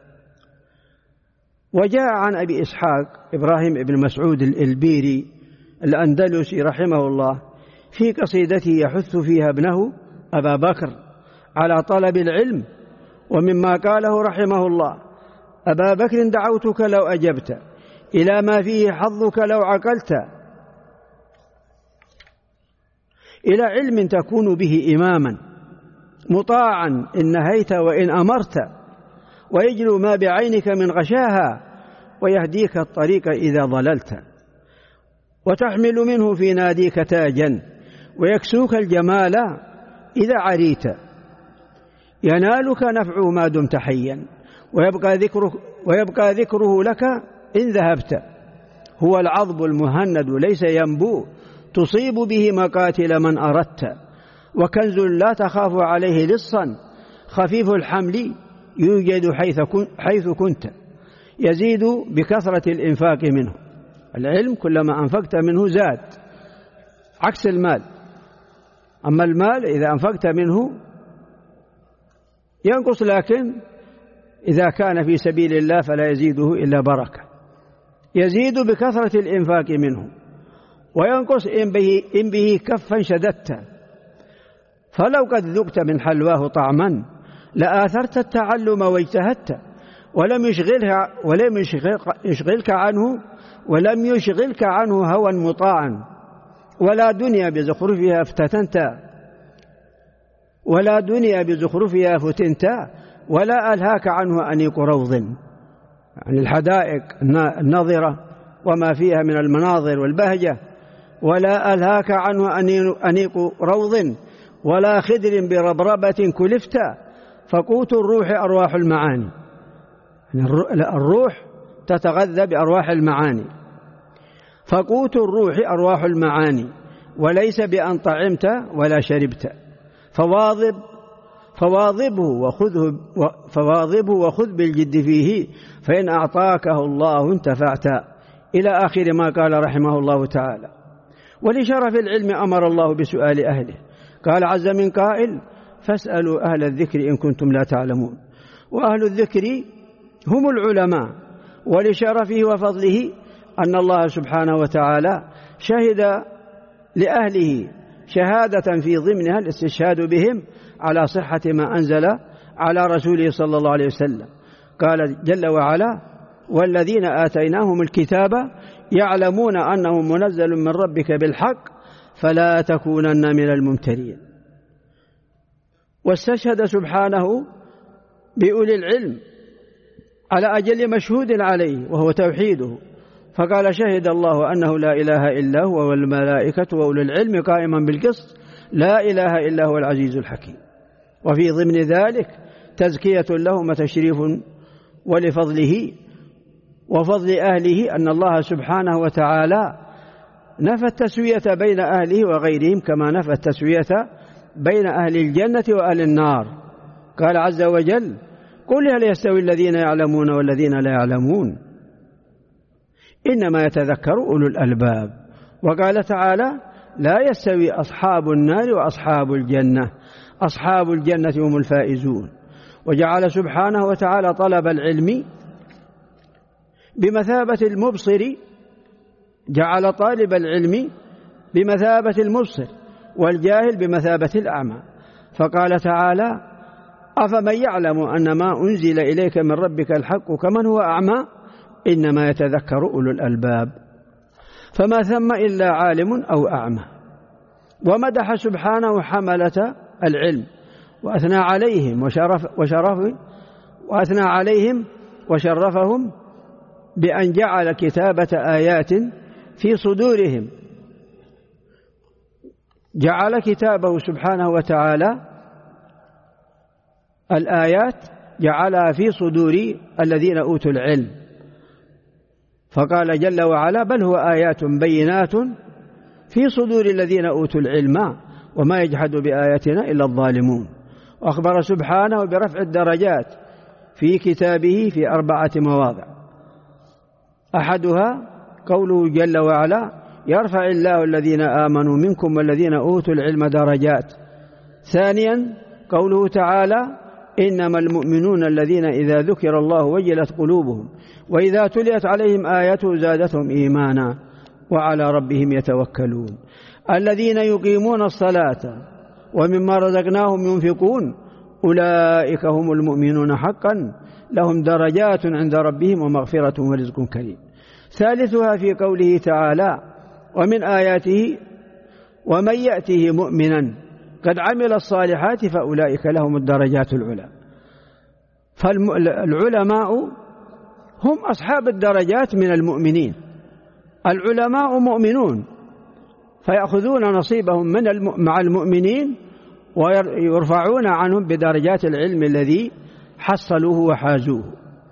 S3: وجاء عن أبي إسحاق إبراهيم بن مسعود الإلبيري الأندلسي رحمه الله في قصيدته يحث فيها ابنه أبا بكر على طلب العلم، ومما قاله رحمه الله: أبا بكر دعوتك لو أجبت إلى ما فيه حظك لو عقلت، إلى علم تكون به إماما مطاعا إن نهيت وإن أمرت، ويجلو ما بعينك من غشاها، ويهديك الطريق إذا ضللت، وتحمل منه في ناديك تاجا، ويكسوك الجمال إذا عريت، ينالك نفعه ما دمت حيا، ويبقى ذكره, ويبقى ذكره لك إن ذهبت، هو العضب المهند ليس ينبو، تصيب به مقاتل من أردت، وكنز لا تخاف عليه لصا، خفيف الحمل يوجد حيث كنت، يزيد بكثرة الإنفاق منه. العلم كلما أنفقت منه زاد، عكس المال. أما المال إذا أنفقت منه ينقص، لكن إذا كان في سبيل الله فلا يزيده إلا بركة، يزيد بكثرة الإنفاق منه، وينقص إن به, إن به كفا شددت، فلو قد ذقت من حلواه طعما لآثرت التعلم واجتهدت، ولم يشغلها ولم يشغلك عنه ولم يشغلك عنه هوى مطاعا، ولا دنيا بزخرفها افتتنت ولا دنيا بزخرفها فتنت، ولا ألهاك عنه أنيق روض، يعني الحدائق النظرة وما فيها من المناظر والبهجة، ولا ألهاك عنه أنيق روض، ولا خدر بربربة كلفت، فقوت الروح أرواح المعاني، الروح تتغذى بأرواح المعاني، فقوت الروح أرواح المعاني، وليس بأن طعمت ولا شربت، فواظب فواظبه وخذه فواظبه وخذ بالجد فيه، فإن أعطاكه الله انتفعت، إلى آخر ما قال رحمه الله تعالى. ولشرف العلم أمر الله بسؤال أهله، قال عز من قائل: فاسألوا أهل الذكر إن كنتم لا تعلمون. وأهل الذكر هم العلماء، ولشرفه وفضله أن الله سبحانه وتعالى شهد لأهله شهادة في ضمنها الاستشهاد بهم على صحة ما أنزل على رسوله صلى الله عليه وسلم. قال جل وعلا: والذين آتيناهم الكتاب يعلمون أنه منزل من ربك بالحق فلا تكونن من الممترين. واستشهد سبحانه بأولي العلم على أجل مشهود عليه وهو توحيده، فقال: شهد الله أنه لا إله إلا هو والملائكة وأولي العلم قائما بالقسط لا إله إلا هو العزيز الحكيم. وفي ضمن ذلك تزكية لهم وتشريف ولفضله وفضل أهله، أن الله سبحانه وتعالى نفى التسوية بين أهله وغيرهم كما نفى التسوية بين أهل الجنة وأهل النار. قال عز وجل: قل هل يستوي الذين يعلمون والذين لا يعلمون إنما يتذكر أولو الألباب. وقال تعالى: لا يستوي أصحاب النار وأصحاب الجنة أصحاب الجنة هم الفائزون. وجعل سبحانه وتعالى طلب العلم بمثابة المبصر، جعل طالب العلم بمثابة المبصر والجاهل بمثابة الأعمى، فقال تعالى: أفمن يعلم أن ما أنزل إليك من ربك الحق كمن هو أعمى إنما يتذكر أولو الألباب، فما ثم إلا عالم أو أعمى. ومدح سبحانه حملة العلم وأثنى عليهم وشرف وشرف وأثنى عليهم وشرفهم بأن جعل كتابة آيات في صدورهم، جعل كتابه سبحانه وتعالى الآيات جعلها في صدور الذين أوتوا العلم، فقال جل وعلا: بل هو آيات بينات في صدور الذين أوتوا العلم وما يجحد بآياتنا إلا الظالمون. وأخبر سبحانه برفع الدرجات في كتابه في أربعة مواضع، أحدها قوله جل وعلا: يرفع الله الذين آمنوا منكم والذين أوتوا العلم درجات. ثانيا قوله تعالى: إنما المؤمنون الذين إذا ذكر الله وجلت قلوبهم وإذا تليت عليهم آياته زادتهم إيمانا وعلى ربهم يتوكلون الذين يقيمون الصلاة ومما رزقناهم ينفقون أولئك هم المؤمنون حقا لهم درجات عند ربهم ومغفرة ورزق كريم. ثالثها في قوله تعالى: ومن آياته ومن يأته مؤمنا قد عمل الصالحات فأولئك لهم الدرجات العلى. فالعلماء هم أصحاب الدرجات من المؤمنين، العلماء مؤمنون فيأخذون نصيبهم من الم... مع المؤمنين ويرفعون عنهم بدرجات العلم الذي حصلوه وحازوه.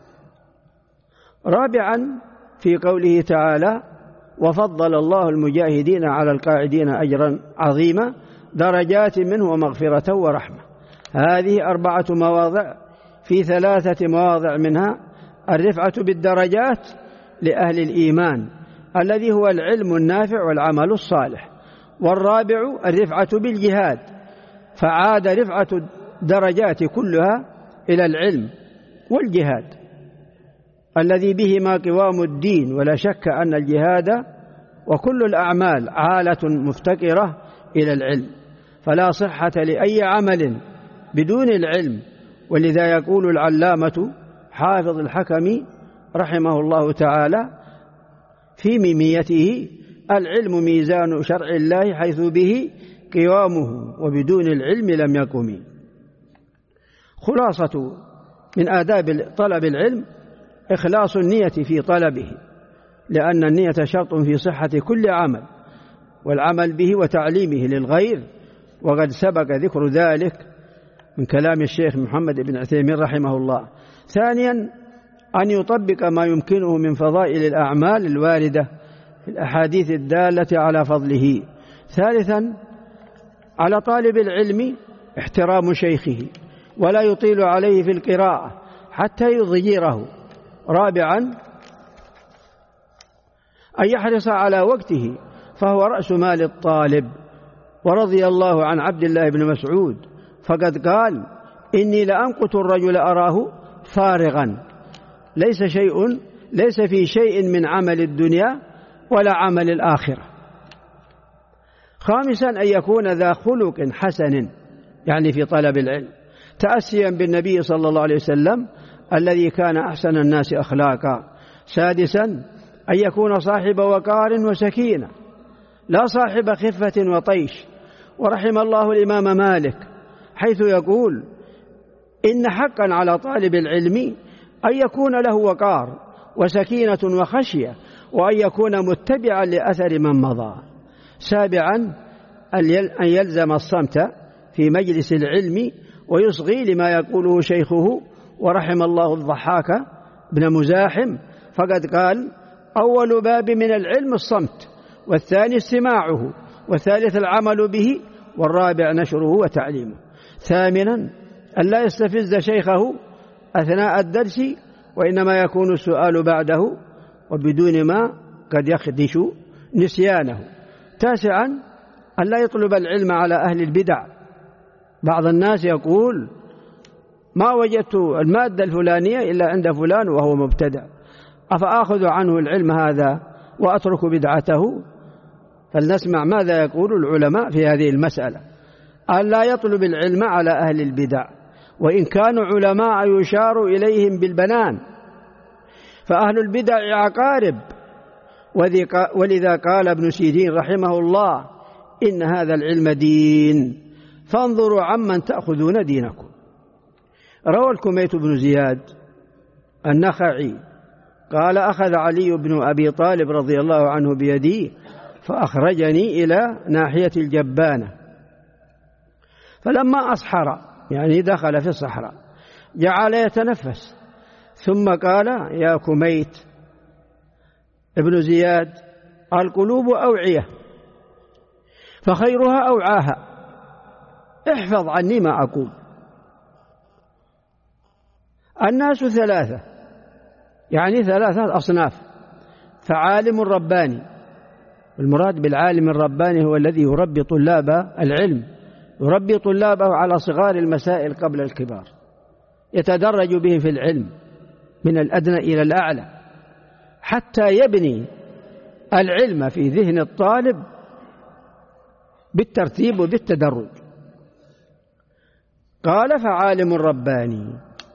S3: رابعا في قوله تعالى: وفضل الله المجاهدين على القاعدين أجرا عظيما درجات منه ومغفرة ورحمة. هذه أربعة مواضع، في ثلاثة مواضع منها الرفعة بالدرجات لأهل الإيمان الذي هو العلم النافع والعمل الصالح، والرابع الرفعة بالجهاد، فعاد رفعة الدرجات كلها إلى العلم والجهاد الذي بهما قوام الدين. ولا شك أن الجهاد وكل الأعمال عالة مفتقرة إلى العلم، فلا صحة لأي عمل بدون العلم. ولذا يقول العلامة حافظ الحكم رحمه الله تعالى في ميميته: العلم ميزان شرع الله حيث به قوامه وبدون العلم لم يقم. خلاصة من آداب طلب العلم إخلاص النية في طلبه، لأن النية شرط في صحة كل عمل والعمل به وتعليمه للغير، وقد سبق ذكر ذلك من كلام الشيخ محمد بن عثيمين رحمه الله. ثانيا أن يطبق ما يمكنه من فضائل الأعمال الواردة في الأحاديث الدالة على فضله. ثالثا على طالب العلم احترام شيخه ولا يطيل عليه في القراءة حتى يضجره. رابعا أن يحرص على وقته فهو رأس مال الطالب. ورضي الله عن عبد الله بن مسعود فقد قال: إني لأنقت الرجل أراه فارغا ليس شيء ليس في شيء من عمل الدنيا ولا عمل الآخرة. خامسا أن يكون ذا خلق حسن، يعني في طلب العلم، تأسيا بالنبي صلى الله عليه وسلم الذي كان أحسن الناس أخلاقا. سادسا أن يكون صاحب وقار وسكينة لا صاحب خفة وطيش. ورحم الله الإمام مالك حيث يقول: إن حقا على طالب العلم أن يكون له وقار وسكينة وخشية، وأن يكون متبعا لأثر من مضى. سابعا أن يلزم الصمت في مجلس العلم ويصغي لما يقوله شيخه. ورحم الله الضحاك بن مزاحم فقد قال: أول باب من العلم الصمت، والثاني استماعه، والثالث العمل به، والرابع نشره وتعليمه. ثامنا أن لا يستفز شيخه أثناء الدرس، وإنما يكون السؤال بعده وبدون ما قد يخدش نسيانه. تاسعا أن لا يطلب العلم على أهل البدع. بعض الناس يقول: ما وجدت المادة الفلانية إلا عند فلان وهو مبتدع، أفأخذ عنه العلم هذا وأترك بدعته؟ فلنسمع ماذا يقول العلماء في هذه المسألة. أن لا يطلب العلم على أهل البدع، وإن كانوا علماء يشار إليهم بالبنان، فأهل البدع عقارب. ولذا قال ابن سيرين رحمه الله: إن هذا العلم دين، فانظروا عمن تأخذون دينكم. روى الكميت بن زياد النخعي قال أخذ علي بن أبي طالب رضي الله عنه بيدي فأخرجني إلى ناحية الجبانة، فلما أصحر يعني دخل في الصحراء جعل يتنفس، ثم قال: يا كميت ابن زياد، القلوب أوعية فخيرها أوعاها، احفظ عني ما أقول. الناس ثلاثة، يعني ثلاثة أصناف: فعالم رباني، المراد بالعالم الرباني هو الذي يربي طلاب العلم، يربي طلابه على صغار المسائل قبل الكبار، يتدرج بهم في العلم من الأدنى إلى الأعلى حتى يبني العلم في ذهن الطالب بالترتيب وبالتدرج. قال: فعالم رباني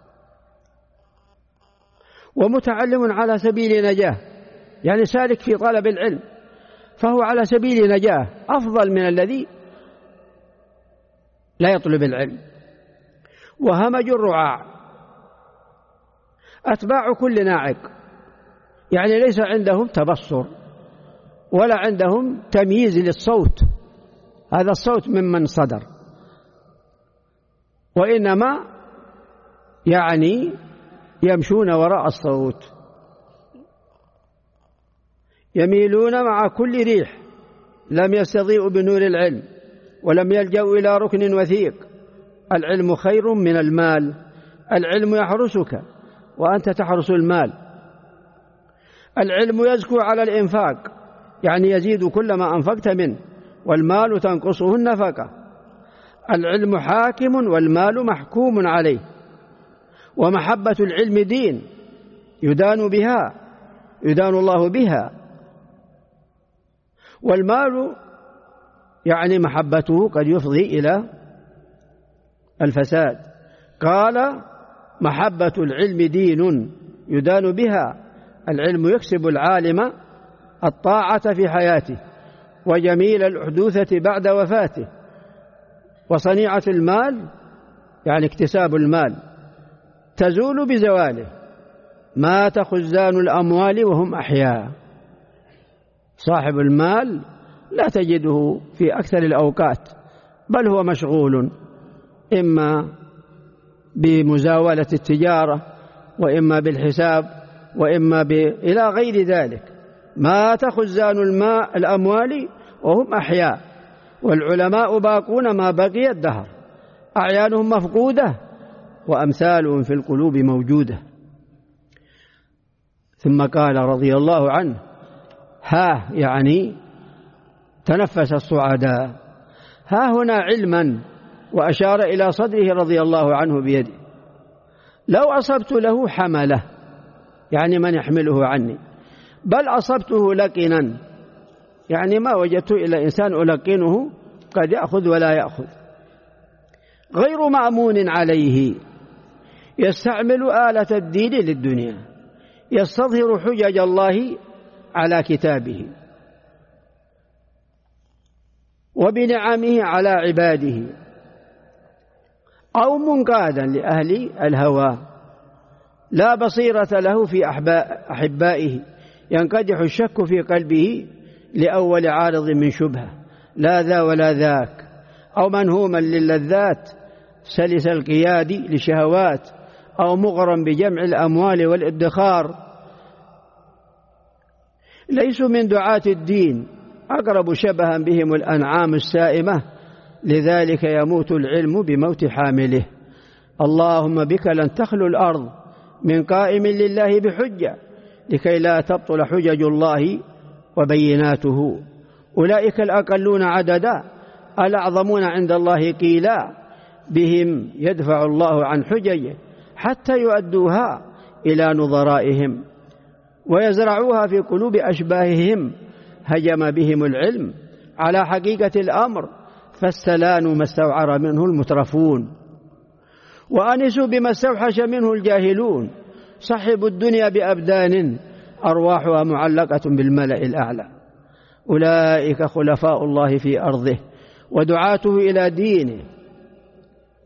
S3: ومتعلم على سبيل نجاة، يعني سالك في طلب العلم فهو على سبيل نجاة أفضل من الذي لا يطلب العلم. وهمج الرعاع، أتباع كل ناعق، يعني ليس عندهم تبصر ولا عندهم تمييز للصوت، هذا الصوت ممن صدر، وإنما يعني يمشون وراء الصوت، يميلون مع كل ريح، لم يستضيئوا بنور العلم ولم يلجأوا إلى ركن وثيق. العلم خير من المال، العلم يحرسك وأنت تحرس المال. العلم يزكو على الإنفاق، يعني يزيد كل ما أنفقت منه، والمال تنقصه النفقة. العلم حاكم والمال محكوم عليه. ومحبة العلم دين يدان بها، يدان الله بها. والمال يعني محبته قد يفضي إلى الفساد. قال: محبة العلم دين يدان بها. العلم يكسب العالم الطاعة في حياته وجميل الأحدوثة بعد وفاته. وصنيعة المال يعني اكتساب المال تزول بزواله. مات خزان الأموال وهم أحياء. صاحب المال لا تجده في أكثر الأوقات، بل هو مشغول إما بمزاولة التجارة وإما بالحساب وإما ب... إلى غير ذلك. مات خزان الماء الأموال وهم أحياء. والعلماء باقون ما بقي الدهر، أعيانهم مفقودة وأمثالهم في القلوب موجودة. ثم قال رضي الله عنه: ها، يعني تنفس الصعداء، ها هنا علما، وأشار إلى صدره رضي الله عنه بيده. لو أصبت له حمله، يعني من يحمله عني، بل أصبته لقنا، يعني ما وجدت إلا إنسان ألقنه قد يأخذ ولا يأخذ، غير مأمون عليه، يستعمل آلة الدين للدنيا، يستظهر حجج الله على كتابه وبنعمه على عباده، أو منقادا لأهل الهوى، لا بصيرة له في أحبائه، ينقدح الشك في قلبه لأول عارض من شبهة، لا ذا ولا ذاك، أو منهوما للذات سلس القياد لشهوات، أو مغرم بجمع الأموال والادخار. ليسوا من دعاة الدين، أقرب شبها بهم الأنعام السائمة، لذلك يموت العلم بموت حامله. اللهم بك لن تخلو الأرض من قائم لله بحجة، لكي لا تبطل حجج الله وبيناته. أولئك الأقلون عددا، الأعظمون عند الله قيلا، بهم يدفع الله عن حججه حتى يؤدوها إلى نظرائهم ويزرعوها في قلوب أشباههم. هجم بهم العلم على حقيقة الأمر، فاستلانوا ما استوعر منه المترفون، وأنسوا بما استوحش منه الجاهلون. صحبوا الدنيا بأبدان أرواحها معلقة بالملأ الأعلى. أولئك خلفاء الله في أرضه ودعاته إلى دينه،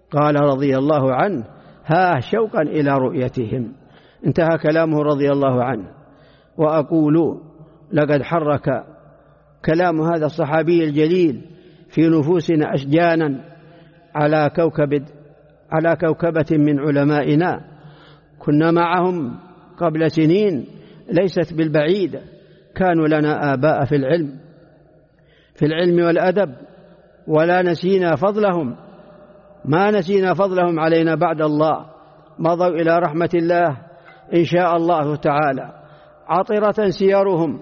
S3: قال رضي الله عنه: ها شوقا إلى رؤيتهم. انتهى كلامه رضي الله عنه. وأقول لقد حرك كلام هذا الصحابي الجليل في نفوسنا أشجانا على كوكب على كوكبة من علمائنا كنا معهم قبل سنين ليست بالبعيدة، كانوا لنا آباء في العلم في العلم والأدب، ولا نسينا فضلهم، ما نسينا فضلهم علينا بعد الله، مضوا إلى رحمة الله إن شاء الله تعالى. عطرة سيرهم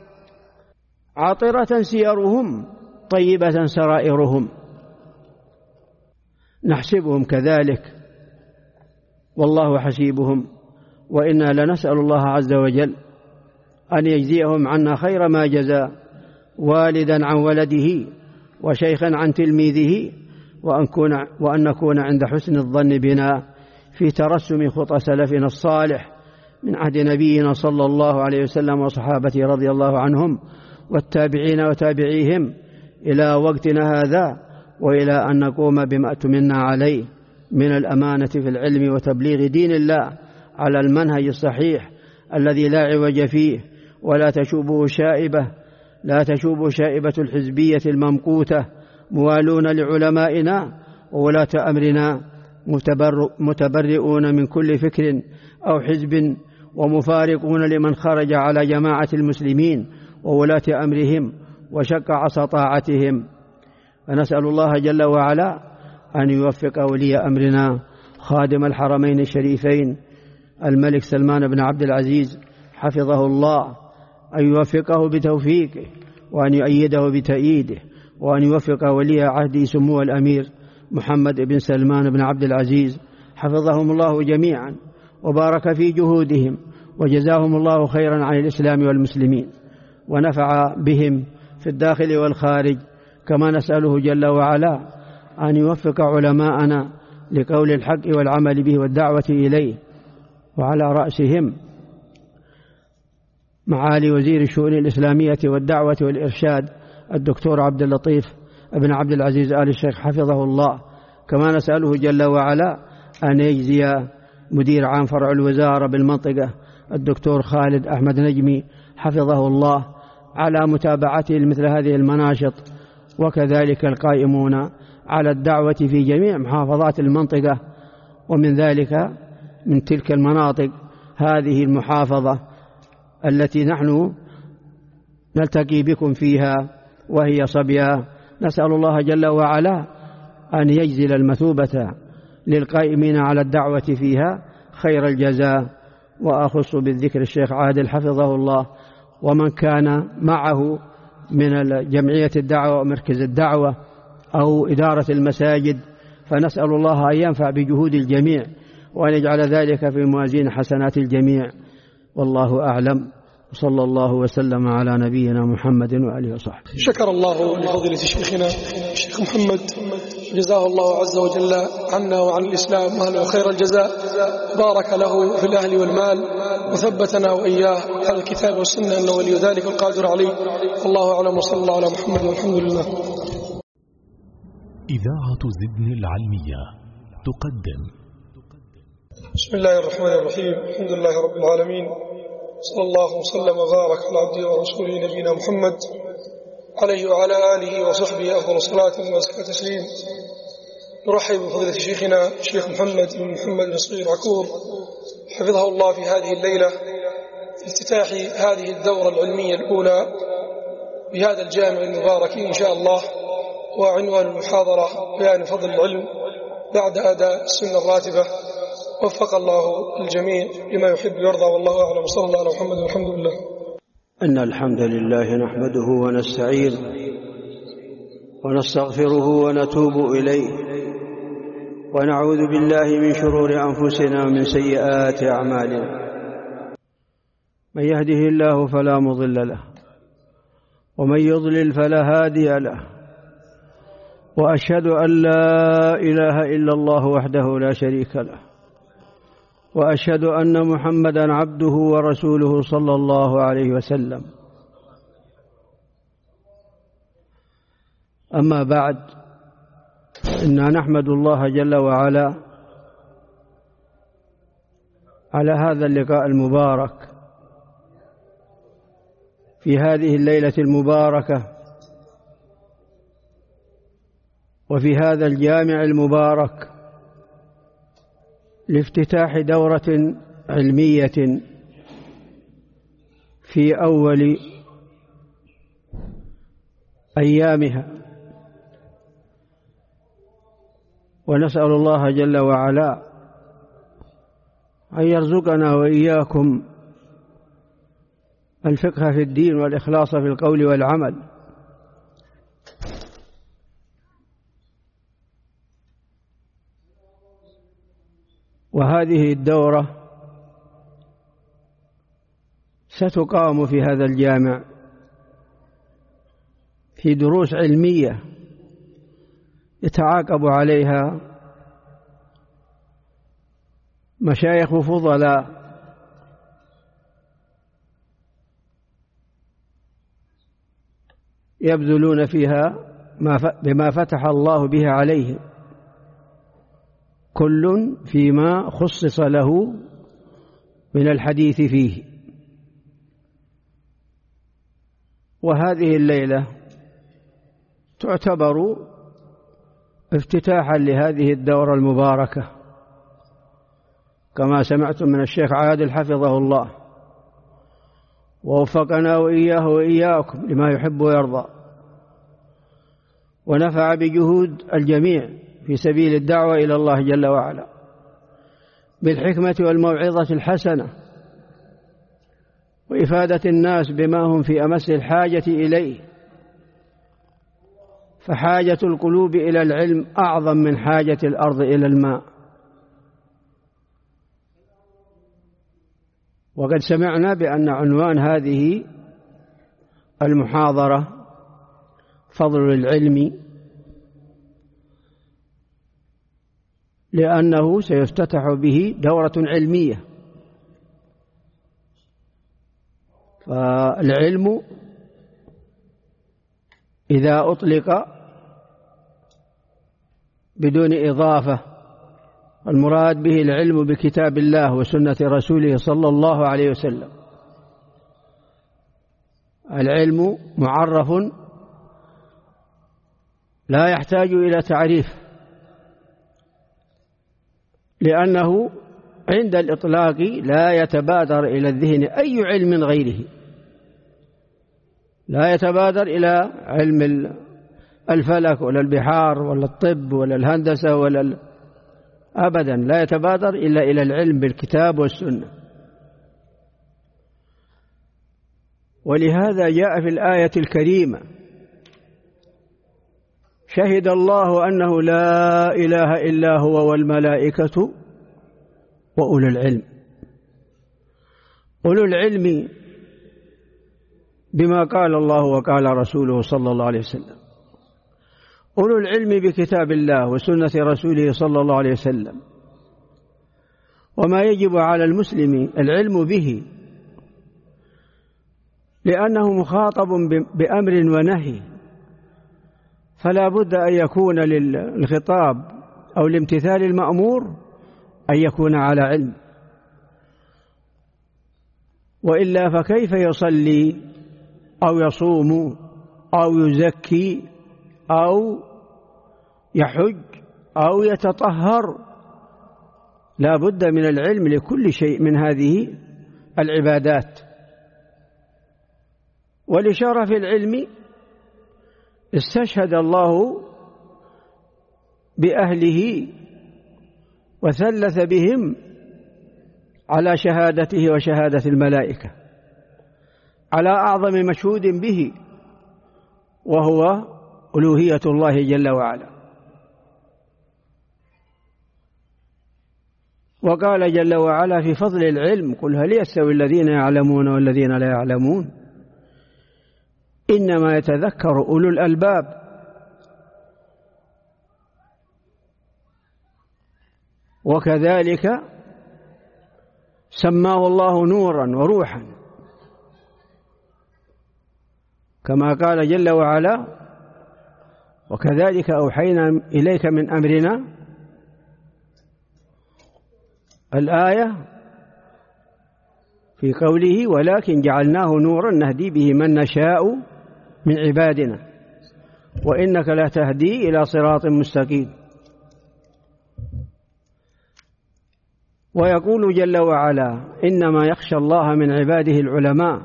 S3: عطرة سيرهم طيبة سرائرهم، نحسبهم كذلك والله حسيبهم، وإنا لنسأل الله عز وجل أن يجزيهم عنا خير ما جزى والدا عن ولده وشيخا عن تلميذه، وأن, وأن نكون عند حسن الظن بنا في ترسم خطى سلفنا الصالح من عهد نبينا صلى الله عليه وسلم وصحابته رضي الله عنهم والتابعين وتابعيهم إلى وقتنا هذا، وإلى أن نقوم بما أتمنى عليه من الأمانة في العلم وتبليغ دين الله على المنهج الصحيح الذي لا عوج فيه ولا تشوبه شائبة لا تشوبه شائبة الحزبية الممقوتة، موالون لعلمائنا وولاة أمرنا، متبرئون من كل فكر أو حزب، ومفارقون لمن خرج على جماعة المسلمين وولاة أمرهم وشق عصا طاعتهم. فنسأل الله جل وعلا أن يوفق ولي أمرنا خادم الحرمين الشريفين الملك سلمان بن عبد العزيز حفظه الله، أن يوفقه بتوفيقه، وأن يؤيده بتأييده، وأن يوفق ولي عهده سمو الأمير محمد بن سلمان بن عبد العزيز حفظهم الله جميعا وبارك في جهودهم، وجزاهم الله خيرا عن الإسلام والمسلمين، ونفع بهم في الداخل والخارج. كما نسأله جل وعلا أن يوفق علماءنا لقول الحق والعمل به والدعوة إليه، وعلى رأسهم معالي وزير الشؤون الإسلامية والدعوة والإرشاد الدكتور عبد اللطيف بن عبد العزيز آل الشيخ حفظه الله. كما نسأله جل وعلا أن يجزي مدير عام فرع الوزارة بالمنطقة الدكتور خالد أحمد نجمي حفظه الله على متابعته لمثل هذه المناشط، وكذلك القائمون على الدعوة في جميع محافظات المنطقة، ومن ذلك من تلك المناطق هذه المحافظة التي نحن نلتقي بكم فيها وهي صبيا. نسأل الله جل وعلا أن يجزل المثوبة للقائمين على الدعوة فيها خير الجزاء، وأخص بالذكر الشيخ عادل حفظه الله ومن كان معه من جمعية الدعوة ومركز الدعوة أو إدارة المساجد، فنسأل الله أن ينفع بجهود الجميع وأن يجعل ذلك في موازين حسنات الجميع، والله أعلم. صلى الله وسلم على نبينا محمد وآله وصحبه.
S2: شكر الله لفضيلة شيخنا الشيخ محمد، جزاه الله عز وجل عنا وعن الإسلام أهل وخير الجزاء، بارك له في الأهل والمال، وثبتنا وإياه على الكتاب والسنة، إنه ولي ذلك القادر عليه. الله أعلم، وصلى الله على محمد والحمد لله.
S1: إذاعة زدن العلمية تقدم.
S2: بسم الله الرحمن الرحيم، الحمد لله رب العالمين، صلى الله وسلم وبارك على عبده ورسوله نبينا محمد عليه وعلى آله وصحبه أفضل صلاة وأزكى تسليم. نرحب بفضيلة شيخنا الشيخ محمد بن محمد بن صغير عكور حفظه الله في هذه الليلة في افتتاح هذه الدورة العلمية الأولى بهذا الجامع المبارك إن شاء الله، وعنوان المحاضرة بيان فضل العلم بعد أداء السنة الراتبة. وفق الله الجميع لما يحب ويرضى، والله أعلم. صلى الله على محمد والحمد لله.
S3: إن الحمد لله نحمده ونستعينه ونستغفره ونتوب إليه، ونعوذ بالله من شرور أنفسنا ومن سيئات أعمالنا. من يهده الله فلا مضل له، ومن يضلل فلا هادي له، وأشهد أن لا إله إلا الله وحده لا شريك له، وأشهد أن محمدًا عبده ورسوله صلى الله عليه وسلم. أما بعد، إنا نحمد الله جل وعلا على هذا اللقاء المبارك في هذه الليلة المباركة وفي هذا الجامع المبارك لافتتاح دورة علمية في أول أيامها، ونسأل الله جل وعلا أن يرزقنا وإياكم الفقه في الدين والإخلاص في القول والعمل. وهذه الدورة ستقام في هذا الجامع في دروس علمية يتعاقب عليها مشايخ فضلاء يبذلون فيها بما فتح الله به عليهم، كل فيما خصص له من الحديث فيه. وهذه الليلة تعتبر افتتاحا لهذه الدورة المباركة، كما سمعتم من الشيخ عادل حفظه الله، ووفقنا وإياه وإياكم لما يحب ويرضى، ونفع بجهود الجميع في سبيل الدعوة إلى الله جل وعلا بالحكمة والموعظة الحسنة، وإفادة الناس بما هم في أمس الحاجة إليه، فحاجة القلوب إلى العلم أعظم من حاجة الأرض إلى الماء. وقد سمعنا بأن عنوان هذه المحاضرة فضل العلم، لأنه سيفتتح به دورة علمية. فالعلم إذا أطلق بدون إضافة، المراد به العلم بكتاب الله وسنة رسوله صلى الله عليه وسلم. العلم معرف لا يحتاج إلى تعريف، لأنه عند الإطلاق لا يتبادر إلى الذهن أي علم غيره، لا يتبادر إلى علم الفلك ولا البحار ولا الطب ولا الهندسة ولا ال... أبدا لا يتبادر إلا إلى العلم بالكتاب والسنة. ولهذا جاء في الآية الكريمة: شهد الله أنه لا إله إلا هو والملائكة وأولو العلم. أولو العلم بما قال الله وقال رسوله صلى الله عليه وسلم، أولو العلم بكتاب الله وسنة رسوله صلى الله عليه وسلم، وما يجب على المسلم العلم به، لأنه مخاطب بأمر ونهي، فلا بد أن يكون للخطاب أو لامتثال المأمور أن يكون على علم، وإلا فكيف يصلي أو يصوم أو يزكي أو يحج أو يتطهر؟ لا بد من العلم لكل شيء من هذه العبادات. ولشرف العلم استشهد الله بأهله وثلث بهم على شهادته وشهادة الملائكة على أعظم مشهود به، وهو ألوهية الله جل وعلا. وقال جل وعلا في فضل العلم: قل هل يستوي الذين يعلمون والذين لا يعلمون إنما يتذكر أولو الألباب. وكذلك سماه الله نورا وروحا، كما قال جل وعلا: وكذلك أوحينا إليك من أمرنا الآية في قوله ولكن جعلناه نورا نهدي به من نشاء من عبادنا وإنك لا تهدي إلى صراط مستقيم. ويقول جل وعلا إنما يخشى الله من عباده العلماء.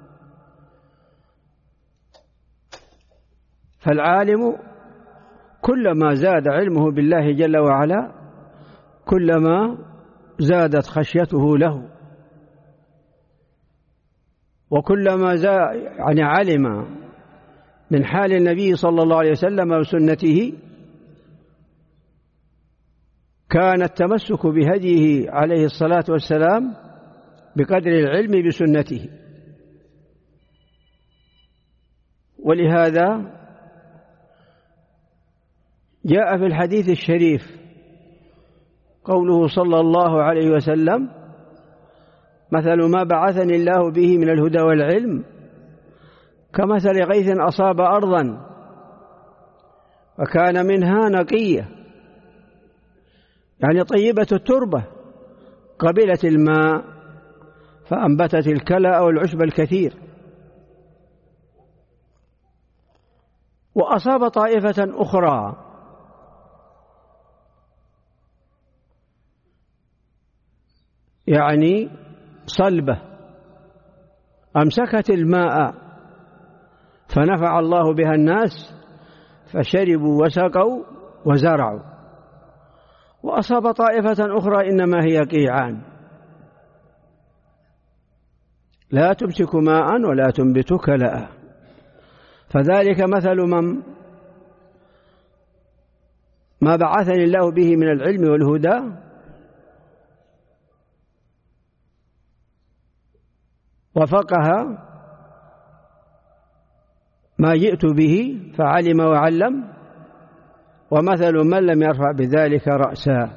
S3: فالعالم كلما زاد علمه بالله جل وعلا كلما زادت خشيته له، وكلما زاد يعني علم من حال النبي صلى الله عليه وسلم وسنته كان التمسك بهديه عليه الصلاة والسلام بقدر العلم بسنته. ولهذا جاء في الحديث الشريف قوله صلى الله عليه وسلم مثل ما بعثني الله به من الهدى والعلم كمثل غيث أصاب أرضا وكان منها نقية، يعني طيبة التربة قبلت الماء فأنبتت الكلأ والعشب الكثير، وأصاب طائفة أخرى يعني صلبة أمسكت الماء فنفع الله بها الناس فشربوا وسقوا وزرعوا، وأصاب طائفة أخرى إنما هي قيعان لا تمسك ماء ولا تنبت كلأ. فذلك مثل من ما بعثني الله به من العلم والهدى وفقه ما جئت به فعلم وعلم، ومثل من لم يرفع بذلك رأسا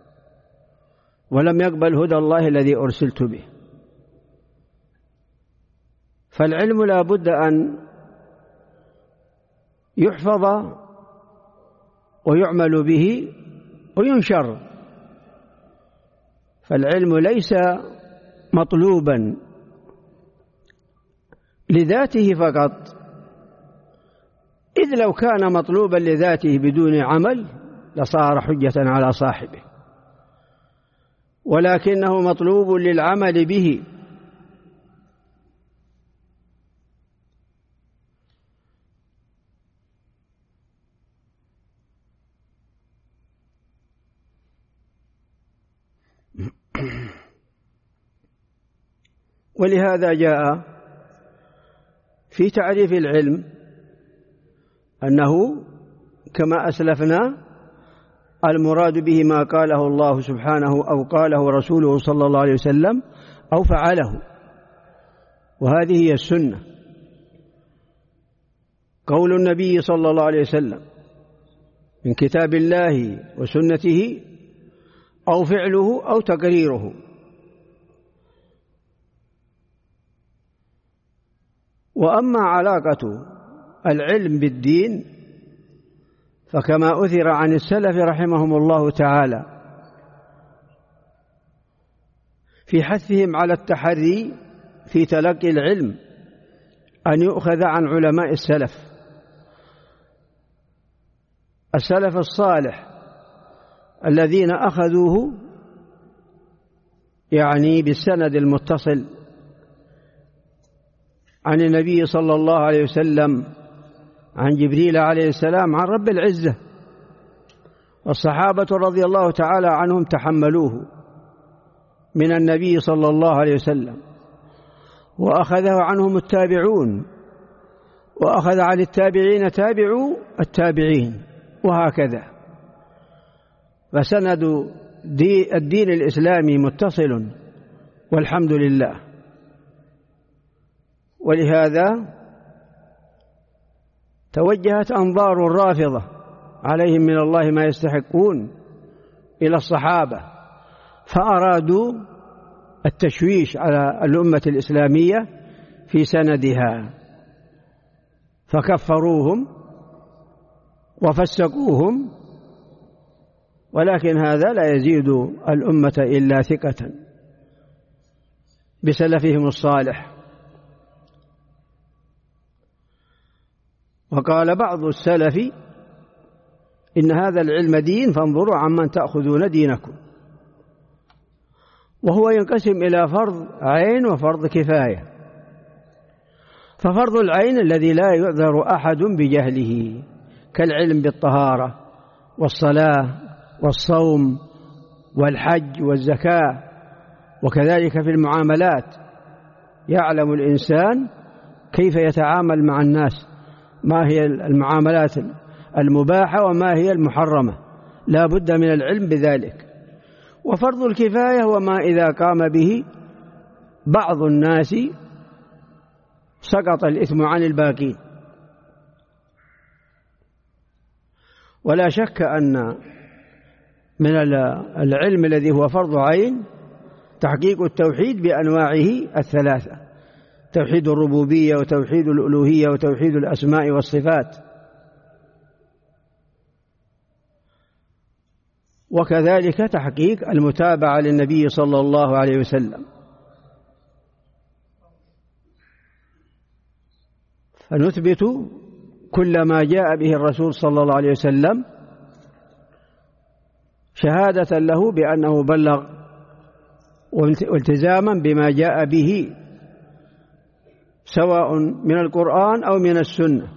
S3: ولم يقبل هدى الله الذي أرسلت به. فالعلم لا بد أن يحفظ ويعمل به وينشر. فالعلم ليس مطلوبا لذاته فقط، إذ لو كان مطلوبا لذاته بدون عمل لصار حجة على صاحبه، ولكنه مطلوب للعمل به. ولهذا جاء في تعريف العلم أنه كما أسلفنا المراد به ما قاله الله سبحانه أو قاله رسوله صلى الله عليه وسلم أو فعله، وهذه هي السنة، قول النبي صلى الله عليه وسلم من كتاب الله وسنته أو فعله أو تقريره. وأما علاقة العلم بالدين فكما أثر عن السلف رحمهم الله تعالى في حثهم على التحري في تلقي العلم أن يؤخذ عن علماء السلف السلف الصالح الذين أخذوه يعني بالسند المتصل عن النبي صلى الله عليه وسلم عن جبريل عليه السلام عن رب العزة، والصحابة رضي الله تعالى عنهم تحملوه من النبي صلى الله عليه وسلم، وأخذه عنهم التابعون، وأخذ عن التابعين تابعوا التابعين، وهكذا. فسند الدين الإسلامي متصل والحمد لله. ولهذا توجهت أنظار الرافضة عليهم من الله ما يستحقون إلى الصحابة، فأرادوا التشويش على الأمة الإسلامية في سندها، فكفروهم وفسقوهم، ولكن هذا لا يزيد الأمة إلا ثقة بسلفهم الصالح. وقال بعض السلف: إن هذا العلم دين فانظروا عمن تأخذون دينكم. وهو ينقسم إلى فرض عين وفرض كفاية. ففرض العين الذي لا يعذر أحد بجهله، كالعلم بالطهارة والصلاة والصوم والحج والزكاة، وكذلك في المعاملات يعلم الإنسان كيف يتعامل مع الناس، ما هي المعاملات المباحة وما هي المحرمة، لا بد من العلم بذلك. وفرض الكفاية هو ما إذا قام به بعض الناس سقط الإثم عن الباقين. ولا شك أن من العلم الذي هو فرض عين تحقيق التوحيد بأنواعه الثلاثة: توحيد الربوبية وتوحيد الألوهية وتوحيد الأسماء والصفات. وكذلك تحقيق المتابعة للنبي صلى الله عليه وسلم. فنثبت كل ما جاء به الرسول صلى الله عليه وسلم شهادة له بأنه بلغ، والتزاما بما جاء به سواء من القرآن أو من السنة.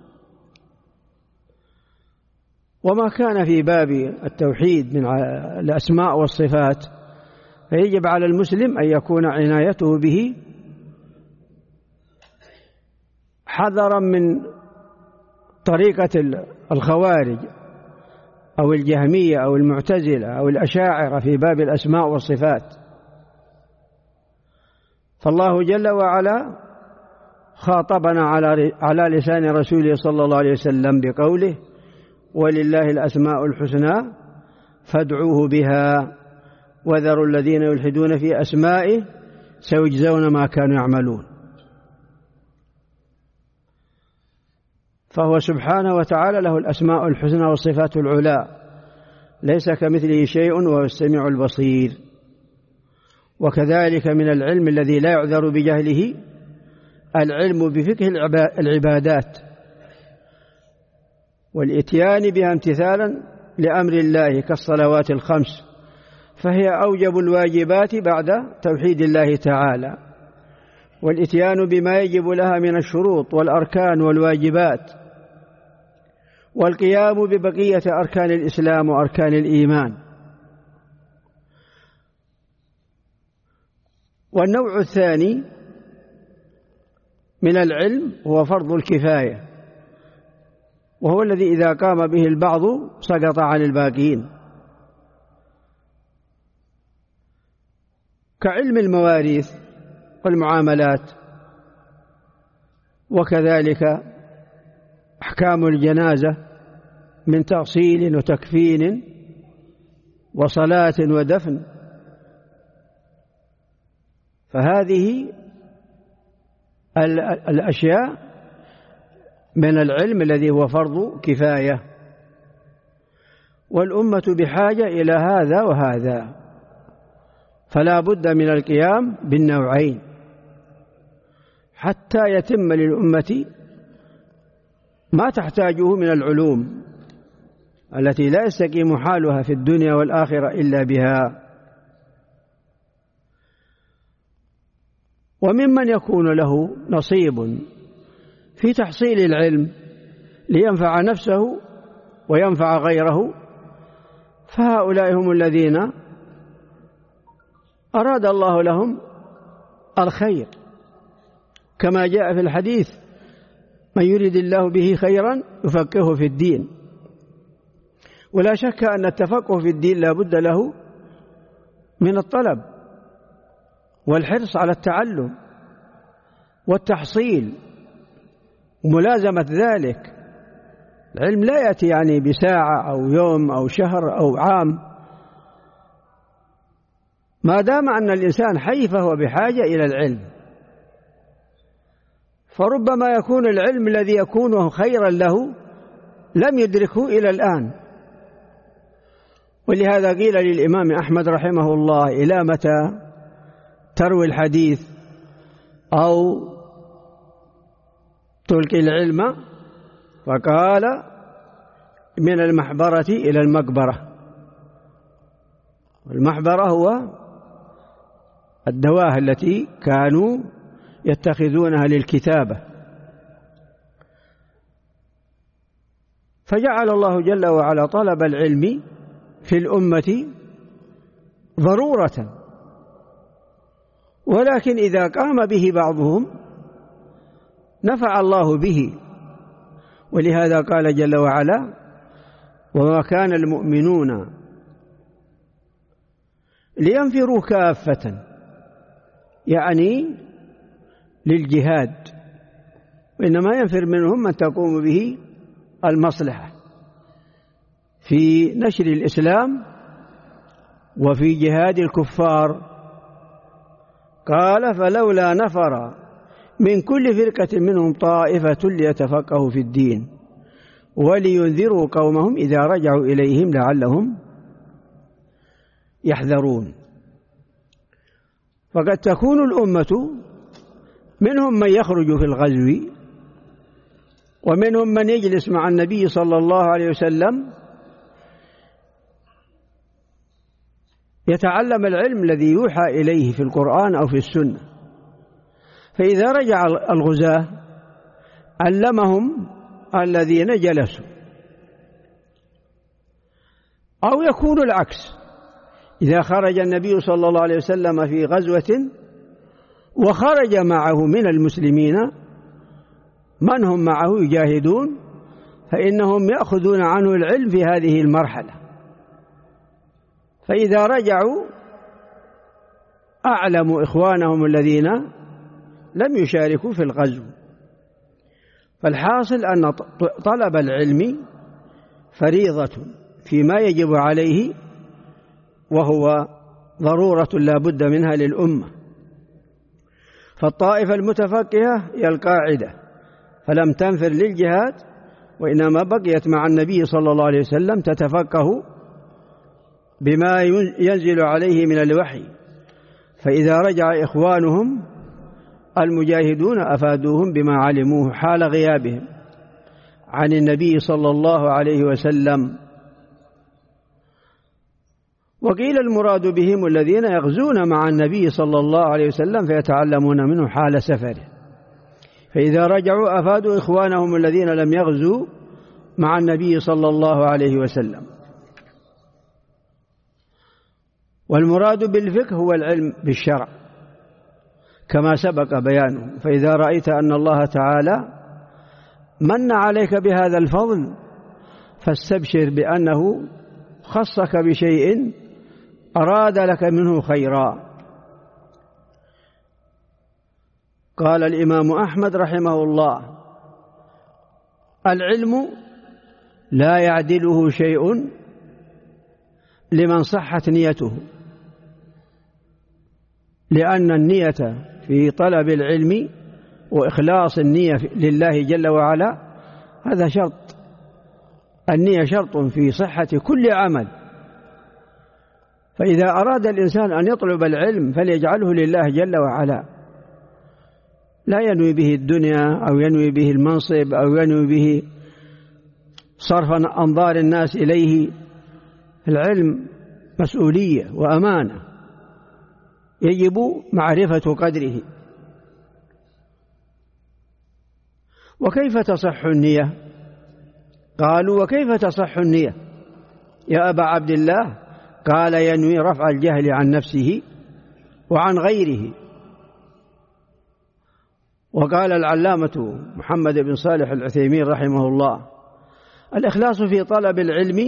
S3: وما كان في باب التوحيد من الأسماء والصفات فيجب على المسلم أن يكون عنايته به حذرا من طريقة الخوارج أو الجهمية أو المعتزلة أو الأشاعرة في باب الأسماء والصفات. فالله جل وعلا خاطبنا على لسان رسوله صلى الله عليه وسلم بقوله: ولله الأسماء الحسنى فادعوه بها وذروا الذين يلحدون في أسمائه سيجزون ما كانوا يعملون. فهو سبحانه وتعالى له الأسماء الحسنى والصفات العلى، ليس كمثله شيء وهو السميع البصير. وكذلك من العلم الذي لا يعذر بجهله العلم بفقه العبادات والإتيان بها امتثالا لأمر الله كالصلوات الخمس، فهي أوجب الواجبات بعد توحيد الله تعالى، والإتيان بما يجب لها من الشروط والأركان والواجبات، والقيام ببقية أركان الإسلام وأركان الإيمان. والنوع الثاني من العلم هو فرض الكفاية، وهو الذي إذا قام به البعض سقط عن الباقين، كعلم المواريث والمعاملات، وكذلك أحكام الجنازة من تغسيل وتكفين وصلاة ودفن. فهذه الأشياء من العلم الذي هو فرض كفاية، والأمة بحاجة إلى هذا وهذا، فلا بد من القيام بالنوعين حتى يتم للأمة ما تحتاجه من العلوم التي لا يستقيم حالها في الدنيا والآخرة إلا بها. وممن يكون له نصيب في تحصيل العلم لينفع نفسه وينفع غيره، فهؤلاء هم الذين أراد الله لهم الخير، كما جاء في الحديث: من يريد الله به خيرا يفقهه في الدين. ولا شك أن التفقه في الدين لا بد له من الطلب والحرص على التعلم والتحصيل وملازمة ذلك. العلم لا يأتي يعني بساعة أو يوم أو شهر أو عام، ما دام أن الإنسان حي فهو بحاجة إلى العلم. فربما يكون العلم الذي يكون خيرا له لم يدركه إلى الآن. ولهذا قيل للإمام أحمد رحمه الله: إلى متى تروي الحديث أو تلقي العلم؟ فقال: من المحبرة إلى المقبرة. المحبرة هو الدواه التي كانوا يتخذونها للكتابة. فجعل الله جل وعلا طلب العلم في الأمة ضرورة، ولكن إذا قام به بعضهم نفع الله به. ولهذا قال جل وعلا: وما كان المؤمنون لينفروا كافة، يعني للجهاد، وإنما ينفر منهم من تقوم به المصلحة في نشر الإسلام وفي جهاد الكفار. قال: فلولا نفر من كل فرقة منهم طائفة ليتفقهوا في الدين ولينذروا قومهم إذا رجعوا إليهم لعلهم يحذرون. فقد تكون الأمة منهم من يخرج في الغزو، ومنهم من يجلس مع النبي صلى الله عليه وسلم يتعلم العلم الذي يوحى إليه في القرآن أو في السنة، فإذا رجع الغزاة علمهم الذين جلسوا. أو يكون العكس: إذا خرج النبي صلى الله عليه وسلم في غزوة وخرج معه من المسلمين من هم معه يجاهدون، فإنهم يأخذون عنه العلم في هذه المرحلة، فإذا رجعوا أعلموا إخوانهم الذين لم يشاركوا في الغزو. فالحاصل أن طلب العلم فريضة فيما يجب عليه، وهو ضرورة لا بد منها للأمة. فالطائفة المتفقهة هي القاعدة، فلم تنفر للجهاد، وإنما بقيت مع النبي صلى الله عليه وسلم تتفقه بما ينزل عليه من الوحي. فإذا رجع إخوانهم المجاهدون أفادوهم بما علموه حال غيابهم عن النبي صلى الله عليه وسلم. وقيل المراد بهم الذين يغزون مع النبي صلى الله عليه وسلم فيتعلمون منه حال سفره، فإذا رجعوا أفادوا إخوانهم الذين لم يغزوا مع النبي صلى الله عليه وسلم. والمراد بالفقه هو العلم بالشرع كما سبق بيانه. فإذا رأيت أن الله تعالى من عليك بهذا الفضل فاستبشر بأنه خصك بشيء أراد لك منه خيرا. قال الإمام أحمد رحمه الله: العلم لا يعدله شيء لمن صحت نيته، لأن النية في طلب العلم وإخلاص النية لله جل وعلا هذا شرط. النية شرط في صحة كل عمل. فإذا أراد الإنسان أن يطلب العلم فليجعله لله جل وعلا، لا ينوي به الدنيا أو ينوي به المنصب أو ينوي به صرف أنظار الناس إليه. العلم مسؤولية وأمانة يجب معرفة قدره. وكيف تصح النية؟ قالوا: وكيف تصح النية يا أبا عبد الله؟ قال: ينوي رفع الجهل عن نفسه وعن غيره. وقال العلامة محمد بن صالح العثيمين رحمه الله: الإخلاص في طلب العلم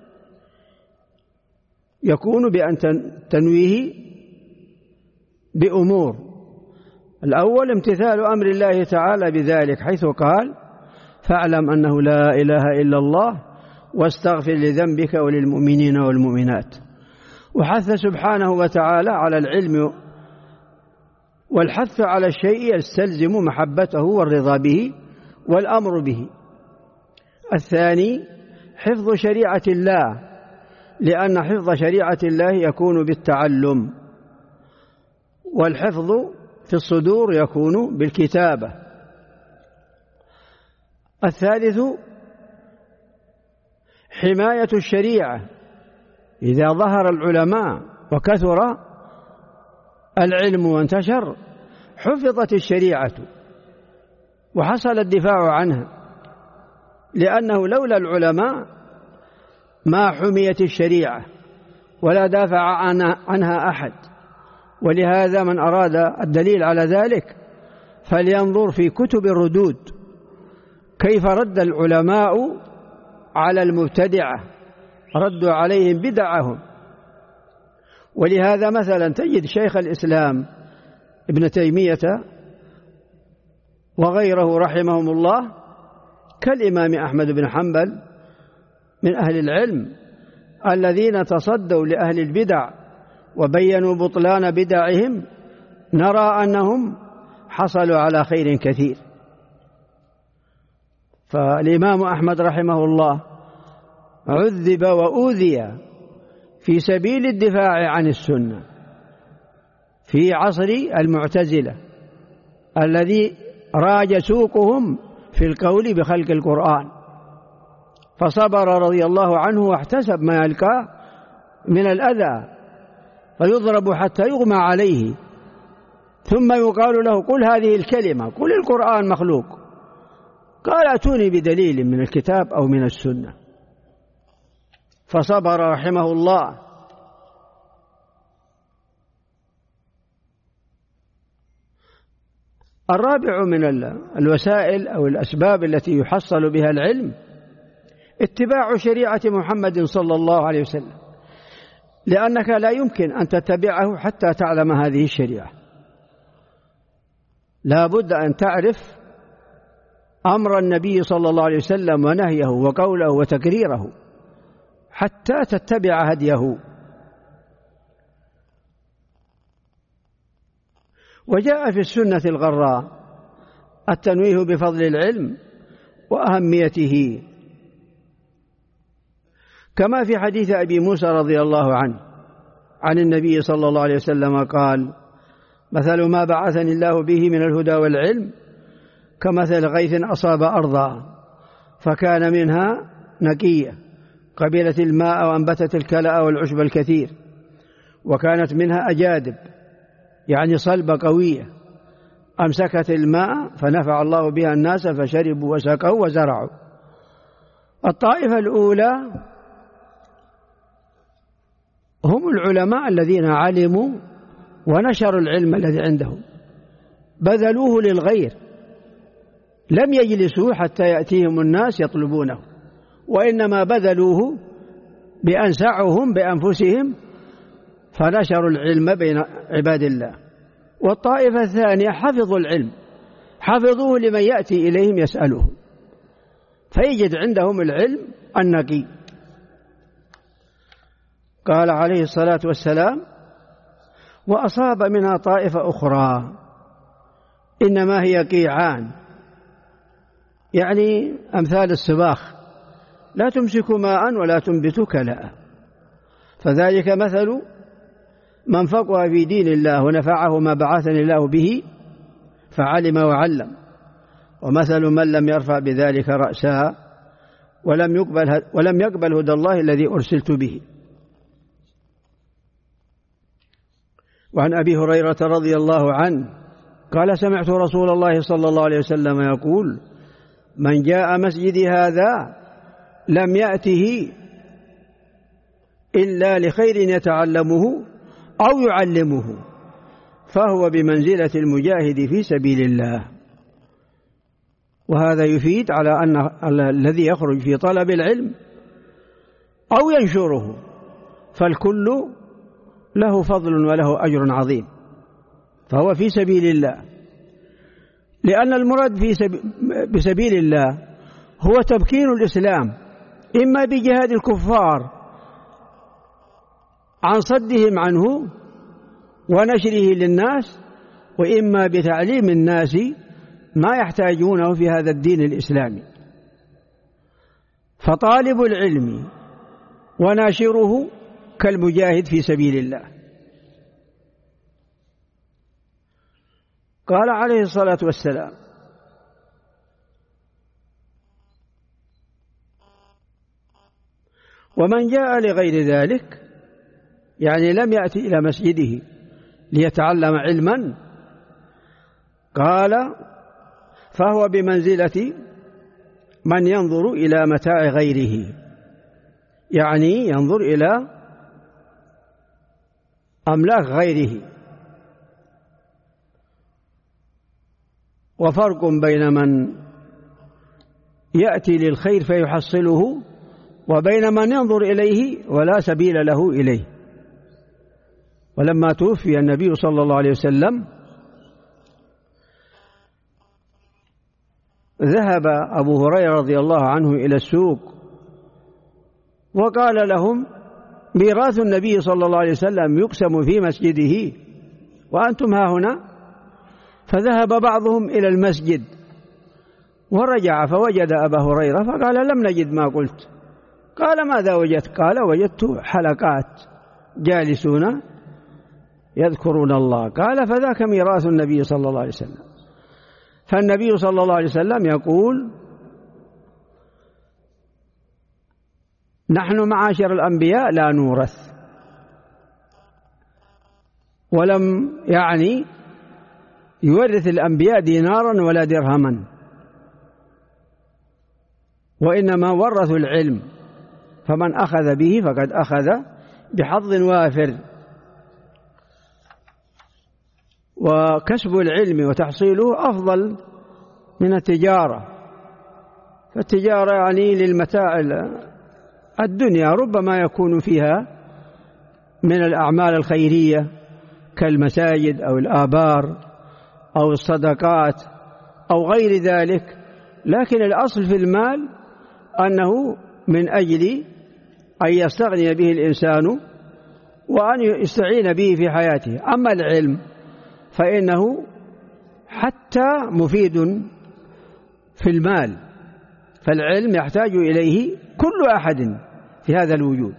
S3: يكون بأن تنويه بأمور. الأول امتثال أمر الله تعالى بذلك، حيث قال: فاعلم أنه لا إله إلا الله واستغفر لذنبك وللمؤمنين والمؤمنات. وحث سبحانه وتعالى على العلم، والحث على الشيء يستلزم محبته والرضا به والأمر به. الثاني حفظ شريعة الله، لأن حفظ شريعة الله يكون بالتعلم، والحفظ في الصدور يكون بالكتابة. الثالث حماية الشريعة، إذا ظهر العلماء وكثر العلم وانتشر حفظت الشريعة وحصل الدفاع عنها، لأنه لولا العلماء ما حميت الشريعة ولا دافع عنها أحد. ولهذا من أراد الدليل على ذلك فلينظر في كتب الردود كيف رد العلماء على المبتدعة، ردوا عليهم بدعهم. ولهذا مثلا تجد شيخ الإسلام ابن تيمية وغيره رحمهم الله كالإمام أحمد بن حنبل من أهل العلم الذين تصدوا لأهل البدع وبينوا بطلان بدعهم، نرى أنهم حصلوا على خير كثير. فالإمام أحمد رحمه الله عذب وأوذي في سبيل الدفاع عن السنة في عصر المعتزلة الذي راج سوقهم في القول بخلق القرآن، فصبر رضي الله عنه واحتسب ما يلقاه من الأذى، فيضرب حتى يغمى عليه، ثم يقال له قل هذه الكلمة، قل القرآن مخلوق، قال أتوني بدليل من الكتاب أو من السنة، فصبر رحمه الله. الرابع من الوسائل أو الأسباب التي يحصل بها العلم اتباع شريعة محمد صلى الله عليه وسلم، لأنك لا يمكن أن تتبعه حتى تعلم هذه الشريعة، لا بد أن تعرف أمر النبي صلى الله عليه وسلم ونهيه وقوله وتكريره حتى تتبع هديه. وجاء في السنة الغراء التنويه بفضل العلم وأهميته، كما في حديث أبي موسى رضي الله عنه عن النبي صلى الله عليه وسلم قال: مثل ما بعثني الله به من الهدى والعلم كمثل غيث أصاب أرضا فكان منها نقية قبلت الماء وأنبتت الكلأ والعشب الكثير، وكانت منها أجادب يعني صلبة قوية أمسكت الماء فنفع الله بها الناس فشربوا وسقوا وزرعوا. الطائفة الأولى هم العلماء الذين علموا ونشروا العلم الذي عندهم، بذلوه للغير، لم يجلسوا حتى يأتيهم الناس يطلبونه، وإنما بذلوه بأن سعوهم بأنفسهم فنشروا العلم بين عباد الله. والطائفة الثانية حفظوا العلم، حفظوه لمن يأتي إليهم يسألهم، فيجد عندهم العلم النقي. قال عليه الصلاة والسلام: وأصاب منها طائفة أخرى إنما هي قيعان، يعني أمثال السباخ لا تمسك ماء ولا تنبت كلأ، فذلك مثل من فقه في دين الله ونفعه ما بعثني الله به فعلم وعلم، ومثل من لم يرفع بذلك رأسها ولم يقبل, ولم يقبل هدى الله الذي أرسلت به. وعن أبي هريرة رضي الله عنه قال: سمعت رسول الله صلى الله عليه وسلم يقول: من جاء مسجدي هذا لم يأته إلا لخير يتعلمه أو يعلمه فهو بمنزلة المجاهد في سبيل الله. وهذا يفيد على أن الذي يخرج في طلب العلم أو ينشره فالكل له فضل وله أجر عظيم، فهو في سبيل الله، لأن المراد في بسبيل الله هو تبكين الإسلام إما بجهاد الكفار عن صدهم عنه ونشره للناس، وإما بتعليم الناس ما يحتاجونه في هذا الدين الإسلامي. فطالب العلم وناشره كالمجاهد في سبيل الله. قال عليه الصلاة والسلام: ومن جاء لغير ذلك، يعني لم يأتي إلى مسجده ليتعلم علما، قال فهو بمنزلة من ينظر إلى متاع غيره، يعني ينظر إلى أملاك غيره. وفرق بين من يأتي للخير فيحصله وبين من ينظر إليه ولا سبيل له إليه. ولما توفي النبي صلى الله عليه وسلم ذهب أبو هريرة رضي الله عنه إلى السوق وقال لهم: ميراث النبي صلى الله عليه وسلم يقسم في مسجده وأنتم ها هنا. فذهب بعضهم إلى المسجد ورجع فوجد أبا هريرة فقال: لم نجد ما قلت. قال: ماذا وجدت؟ قال: وجدت حلقات جالسون يذكرون الله. قال: فذاك ميراث النبي صلى الله عليه وسلم. فالنبي صلى الله عليه وسلم يقول: نحن معاشر الأنبياء لا نورث. ولم يعني يورث الأنبياء دينارا ولا درهما، وإنما ورثوا العلم، فمن أخذ به فقد أخذ بحظ وافر. وكسب العلم وتحصيله أفضل من التجارة، فالتجارة يعني للمتاع الدنيا ربما يكون فيها من الأعمال الخيرية كالمساجد أو الآبار أو الصدقات أو غير ذلك، لكن الأصل في المال أنه من أجل أن يستغني به الإنسان وأن يستعين به في حياته. أما العلم فإنه حتى مفيد في المال، فالعلم يحتاج إليه كل أحد في هذا الوجود.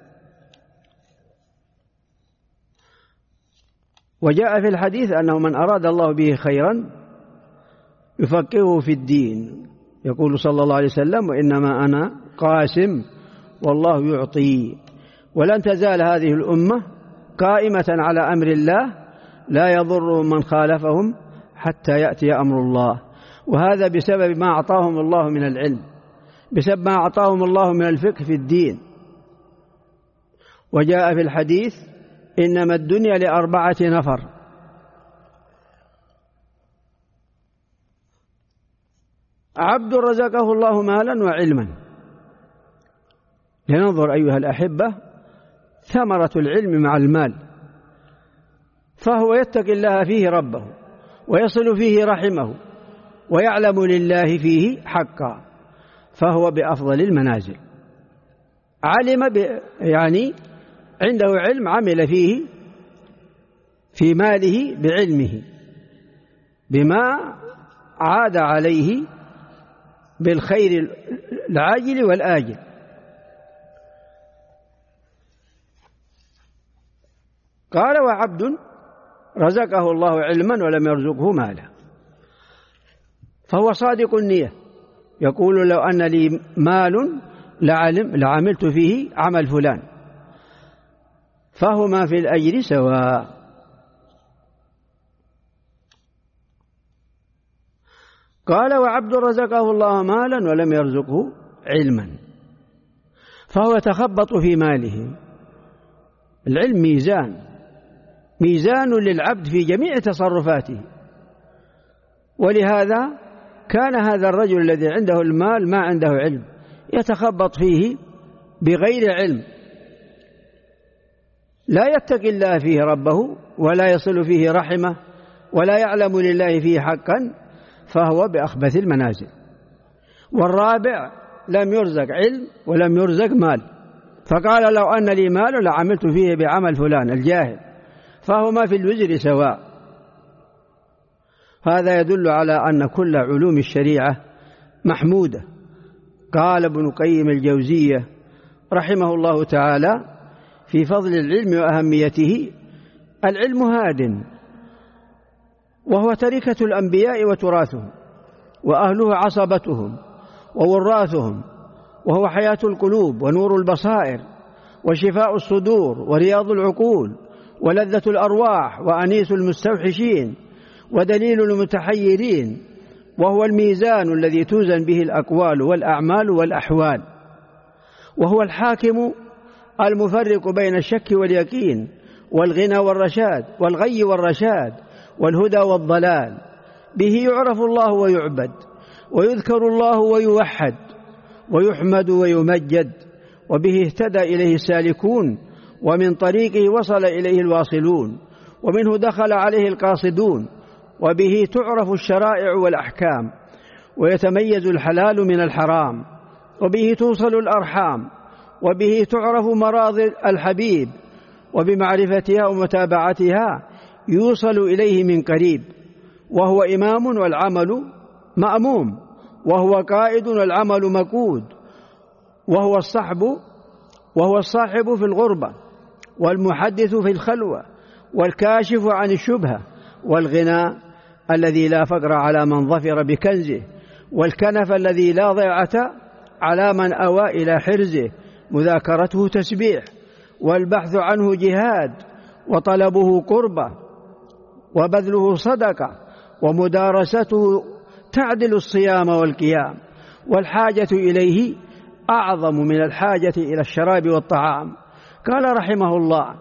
S3: وجاء في الحديث أنه من أراد الله به خيرا يفقهه في الدين. يقول صلى الله عليه وسلم: وإنما أنا قاسم والله يعطي. ولن تزال هذه الأمة قائمة على أمر الله لا يضرهم من خالفهم حتى يأتي أمر الله. وهذا بسبب ما أعطاهم الله من العلم، بسبب ما أعطاهم الله من الفقه في الدين. وجاء في الحديث: إنما الدنيا لأربعة نفر: عبد رزقه الله مالا وعلما. لننظر أيها الأحبة ثمرة العلم مع المال، فهو يتقي الله فيه ربه ويصل فيه رحمه ويعلم لله فيه حقا، فهو بأفضل المنازل. علم يعني عنده علم، عمل فيه في ماله بعلمه بما عاد عليه بالخير العاجل والآجل. قال: وعبد رزقه الله علما ولم يرزقه مالا. فهو صادق النية، يقول: لو أن لي مال لعلم لعملت فيه عمل فلان، فهما في الأجر سواء. قال: وعبد رزقه الله مالا ولم يرزقه علما، فهو يتخبط في ماله. العلم ميزان، ميزان للعبد في جميع تصرفاته. ولهذا كان هذا الرجل الذي عنده المال ما عنده علم، يتخبط فيه بغير علم، لا يتقي الله فيه ربه ولا يصل فيه رحمه ولا يعلم لله فيه حقا، فهو بأخبث المنازل. والرابع لم يرزق علم ولم يرزق مال، فقال: لو أن لي مال لعملت فيه بعمل فلان الجاهل، فهما في الوزر سواء. هذا يدل على أن كل علوم الشريعة محمودة، قال ابن قيم الجوزية رحمه الله تعالى في فضل العلم وأهميته: العلم هاد، وهو تركة الأنبياء وتراثهم، وأهله عصبتهم ووراثهم، وهو حياة القلوب ونور البصائر وشفاء الصدور ورياض العقول ولذة الأرواح وأنيس المستوحشين ودليل المتحيرين، وهو الميزان الذي توزن به الأقوال والأعمال والأحوال، وهو الحاكم المفرق بين الشك واليقين والغنى والرشاد والغي والرشاد والهدى والضلال. به يعرف الله ويعبد، ويذكر الله ويوحد، ويحمد ويمجد، وبه اهتدى إليه السالكون، ومن طريقه وصل إليه الواصلون، ومنه دخل عليه القاصدون، وبه تعرف الشرائع والأحكام، ويتميز الحلال من الحرام، وبه توصل الأرحام، وبه تعرف مراضي الحبيب، وبمعرفتها ومتابعتها يوصل إليه من قريب. وهو إمام والعمل مأموم، وهو قائد والعمل مقود، وهو الصحب وهو الصاحب في الغربة، والمحدث في الخلوة، والكاشف عن الشبهة، والغنى الذي لا فقر على من ظفر بكنزه، والكنف الذي لا ضيعة على من أوى إلى حرزه، مذاكرته تسبيح، والبحث عنه جهاد، وطلبه قربة، وبذله صدقة، ومدارسته تعدل الصيام والقيام، والحاجة إليه أعظم من الحاجة إلى الشراب والطعام. قال رحمه الله: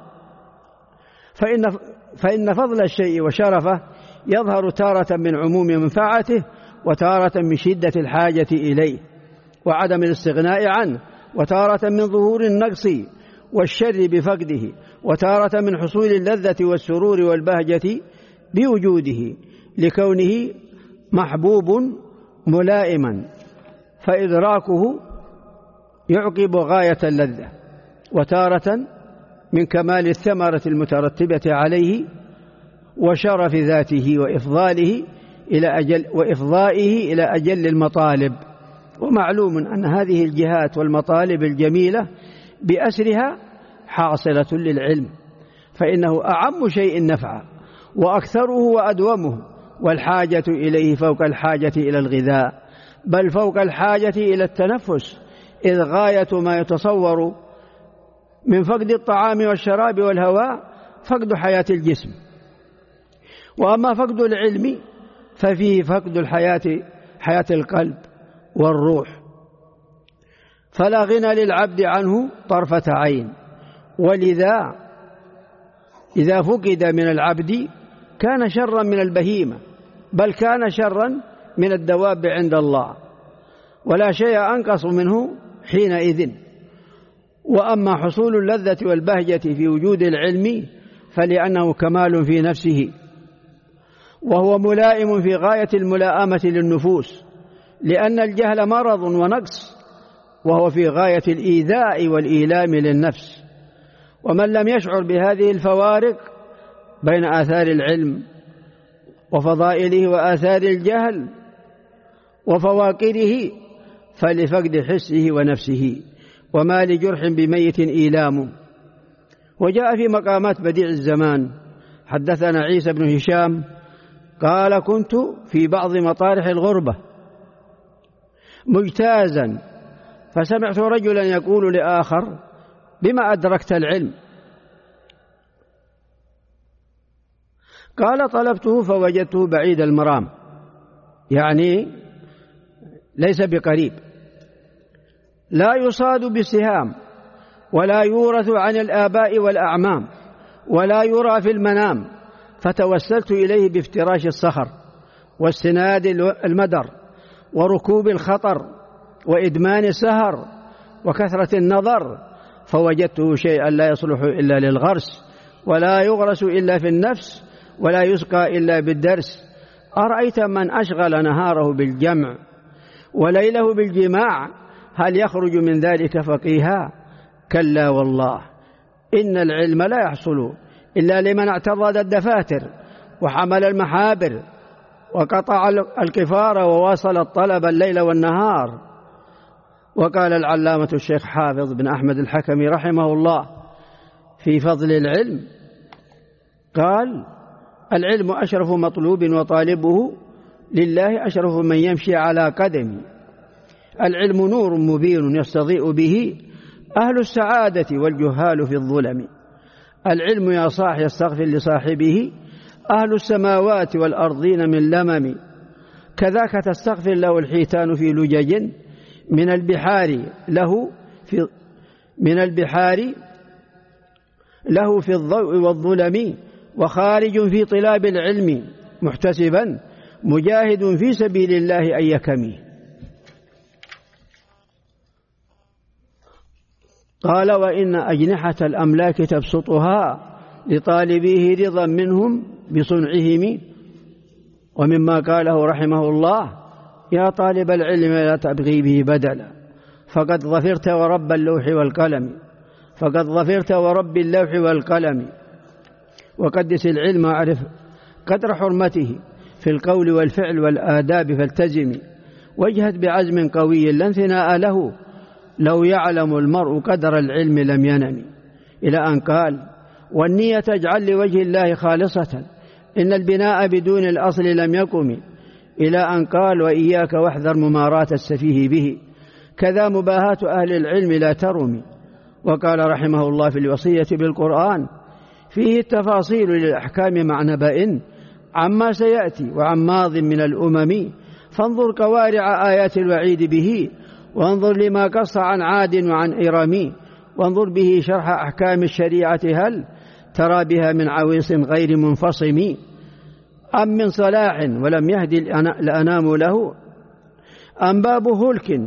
S3: فإن, فإن فضل الشيء وشرفه يظهر تارة من عموم منفعته، وتارة من شدة الحاجة إليه وعدم الاستغناء عنه، وتارة من ظهور النقص والشر بفقده، وتارة من حصول اللذة والسرور والبهجة بوجوده، لكونه محبوب ملائما، فإدراكه يعقب غاية اللذة، وتارة من كمال الثمرة المترتبة عليه وشرف ذاته وإفضاله إلى أجل وإفضائه إلى أجل المطالب. ومعلوم أن هذه الجهات والمطالب الجميلة بأسرها حاصلة للعلم، فإنه أعم شيء نفعا وأكثره وأدومه، والحاجة إليه فوق الحاجة إلى الغذاء، بل فوق الحاجة إلى التنفس، إذ غاية ما يتصور من فقد الطعام والشراب والهواء فقد حياة الجسم. وأما فقد العلم ففيه فقد الحياة، حياة القلب والروح، فلا غنى للعبد عنه طرفة عين. ولذا إذا فقد من العبد كان شرا من البهيمة، بل كان شرا من الدواب عند الله، ولا شيء أنقص منه حينئذ. وأما حصول اللذة والبهجة في وجود العلم فلأنه كمال في نفسه، وهو ملائم في غاية الملائمة للنفوس، لأن الجهل مرض ونقص، وهو في غاية الإيذاء والإيلام للنفس. ومن لم يشعر بهذه الفوارق بين آثار العلم وفضائله وآثار الجهل وفواقره فلفقد حسه ونفسه، وما لجرح بميت إيلام. وجاء في مقامات بديع الزمان حدثنا عيسى بن هشام قال: كنت في بعض مطارح الغربة مجتازا، فسمعت رجلا يقول لآخر: بما أدركت العلم؟ قال: طلبته فوجدته بعيد المرام، يعني ليس بقريب، لا يصاد بسهام، ولا يورث عن الآباء والأعمام، ولا يرى في المنام، فتوسلت إليه بافتراش الصخر واستناد المدر وركوب الخطر وإدمان السهر وكثرة النظر، فوجدته شيئا لا يصلح إلا للغرس، ولا يغرس إلا في النفس، ولا يسقى إلا بالدرس. أرأيت من أشغل نهاره بالجمع وليله بالجماع، هل يخرج من ذلك فقيها؟ كلا والله، إن العلم لا يحصل إلا لمن اعتضد الدفاتر وحمل المحابر وقطع الكفار وواصل الطلب الليل والنهار. وقال العلامة الشيخ حافظ بن أحمد الحكمي رحمه الله في فضل العلم، قال: العلم أشرف مطلوب وطالبه لله أشرف من يمشي على قدمه. العلم نور مبين يستضيء به أهل السعادة والجهال في الظلم. العلم يا صاح يستغفر لصاحبه أهل السماوات والأرضين من لمم. كذاك تستغفر له الحيتان في لجج من البحار له في من البحار له في الضوء والظلم. وخارج في طلاب العلم محتسبا مجاهد في سبيل الله أن يكمي. قال: وإن أجنحة الأملاك تبسطها لطالبيه رضا منهم بصنعهم. ومما قاله رحمه الله: يا طالب العلم لا تبغي به بدلا فقد ظفرت ورب اللوح والقلم فقد ظفرت ورب اللوح والقلم. وقدس العلم أعرف قدر حرمته في القول والفعل والآداب فالتزم. واجهد بعزم قوي لا انثناء له لو يعلم المرء قدر العلم لم ينم. إلى أن قال: والنية اجعل لوجه الله خالصة إن البناء بدون الأصل لم يقم. إلى أن قال: وإياك واحذر مماراة السفيه به كذا مباهاة أهل العلم لا ترم. وقال رحمه الله في الوصية بالقرآن: فيه التفاصيل للأحكام مع نبأ عما سيأتي وعن ماض من الأمم. فانظر قوارع آيات الوعيد به وانظر لما قص عن عاد وعن إرم. وانظر به شرح أحكام الشريعة هل ترى بها من عويص غير منفصم أم من صلاح ولم يهدي الأنام له أم باب هلك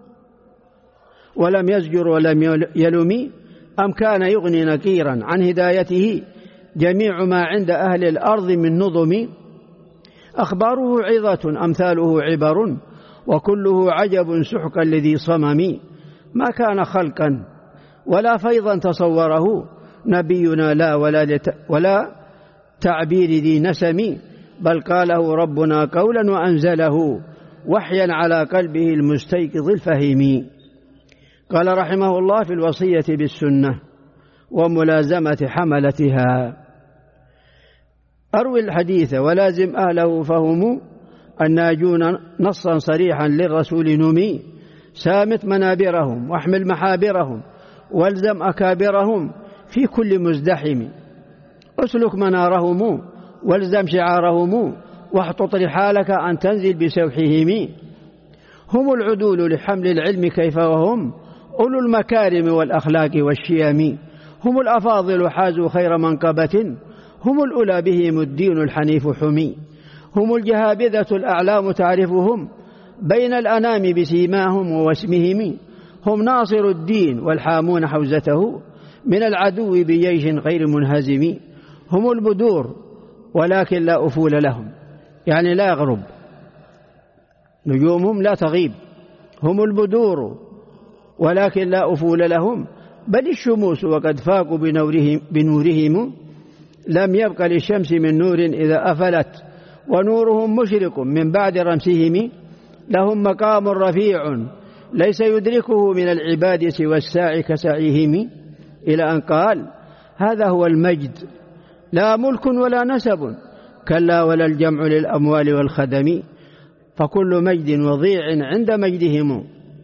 S3: ولم يزجر ولم يلم أم كان يغني نكيرا عن هدايته جميع ما عند أهل الأرض من نظم. أخباره عظة أمثاله عبر وكله عجب سحق الذي صمم. ما كان خلقا ولا فيضا تصوره نبينا لا ولا, لت ولا تعبير ذي نسم بل قاله ربنا قولا وأنزله وحيا على قلبه المستيقظ الفهيم. قال رحمه الله في الوصية بالسنة وملازمة حملتها: أروي الحديث ولازم أهله فهم الناجون نصا صريحا للرسول نمي. سامت منابرهم واحمل محابرهم والزم أكابرهم في كل مزدحم. أسلك منارهم والزم شعارهم واحطط رحالك أن تنزل بسوحهم. هم العدول لحمل العلم كيف وهم أولو المكارم والأخلاق والشيم. هم الأفاضل حازوا خير منقبة هم الأولى بهم الدين الحنيف حمي. هم الجهابذة الأعلام تعرفهم بين الأنام بسيماهم ووسمهم. هم ناصر الدين والحامون حوزته من العدو بجيش غير منهزم. هم البدور ولكن لا أفول لهم يعني لا يغرب نجومهم لا تغيب. هم البدور ولكن لا أفول لهم بل الشموس وقد فاقوا بنورهم, بنورهم لم يبق للشمس من نور إذا أفلت ونورهم مشرق من بعد رمسهم. لهم مقام رفيع ليس يدركه من العباد سوى الساعي كسعيهم. إلى أن قال: هذا هو المجد لا ملك ولا نسب كلا ولا الجمع للأموال والخدم. فكل مجد وضيع عند مجدهم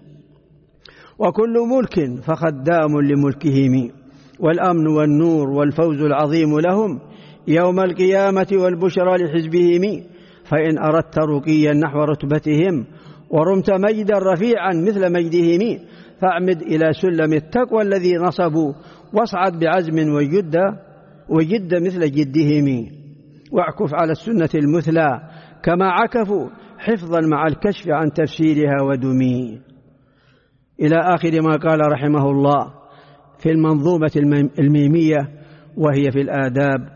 S3: وكل ملك فخدام لملكهم. والأمن والنور والفوز العظيم لهم يوم القيامة والبشرى لحزبهم. فإن أردت رقيا نحو رتبتهم ورمت مجدا رفيعا مثل مجدهم فاعمد إلى سلم التقوى الذي نصبوا واصعد بعزم وجد وجد مثل جدهم. واعكف على السنة المثلى كما عكفوا حفظا مع الكشف عن تفسيرها ودمي. إلى آخر ما قال رحمه الله في المنظومة الميمية وهي في الآداب.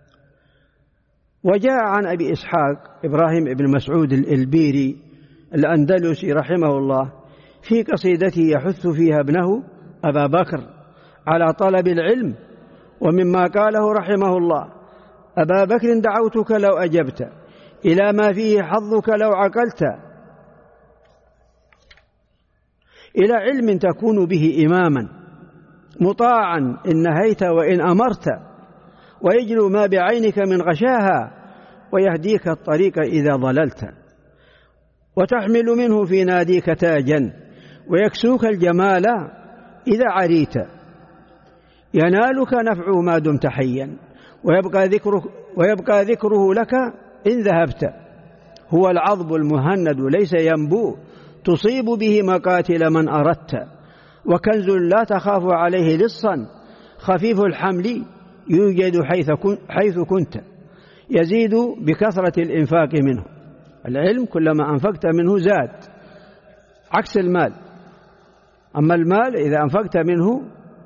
S3: وجاء عن أبي إسحاق إبراهيم بن مسعود الإلبيري الأندلسي رحمه الله في قصيدته يحث فيها ابنه أبا بكر على طلب العلم. ومما قاله رحمه الله: أبا بكر دعوتك لو أجبت إلى ما فيه حظك لو عقلت إلى علم تكون به إماما مطاعا إن نهيت وإن أمرت، ويجلو ما بعينك من غشاها، ويهديك الطريق إذا ضللت، وتحمل منه في ناديك تاجا، ويكسوك الجمال إذا عريت، ينالك نفعه ما دمت حيا، ويبقى ذكره, ويبقى ذكره لك إن ذهبت. هو العضب المهند ليس ينبو، تصيب به مقاتل من أردت، وكنز لا تخاف عليه لصا، خفيف الحمل يوجد حيث كنت، يزيد بكثرة الإنفاق منه. العلم كلما أنفقت منه زاد، عكس المال. أما المال إذا أنفقت منه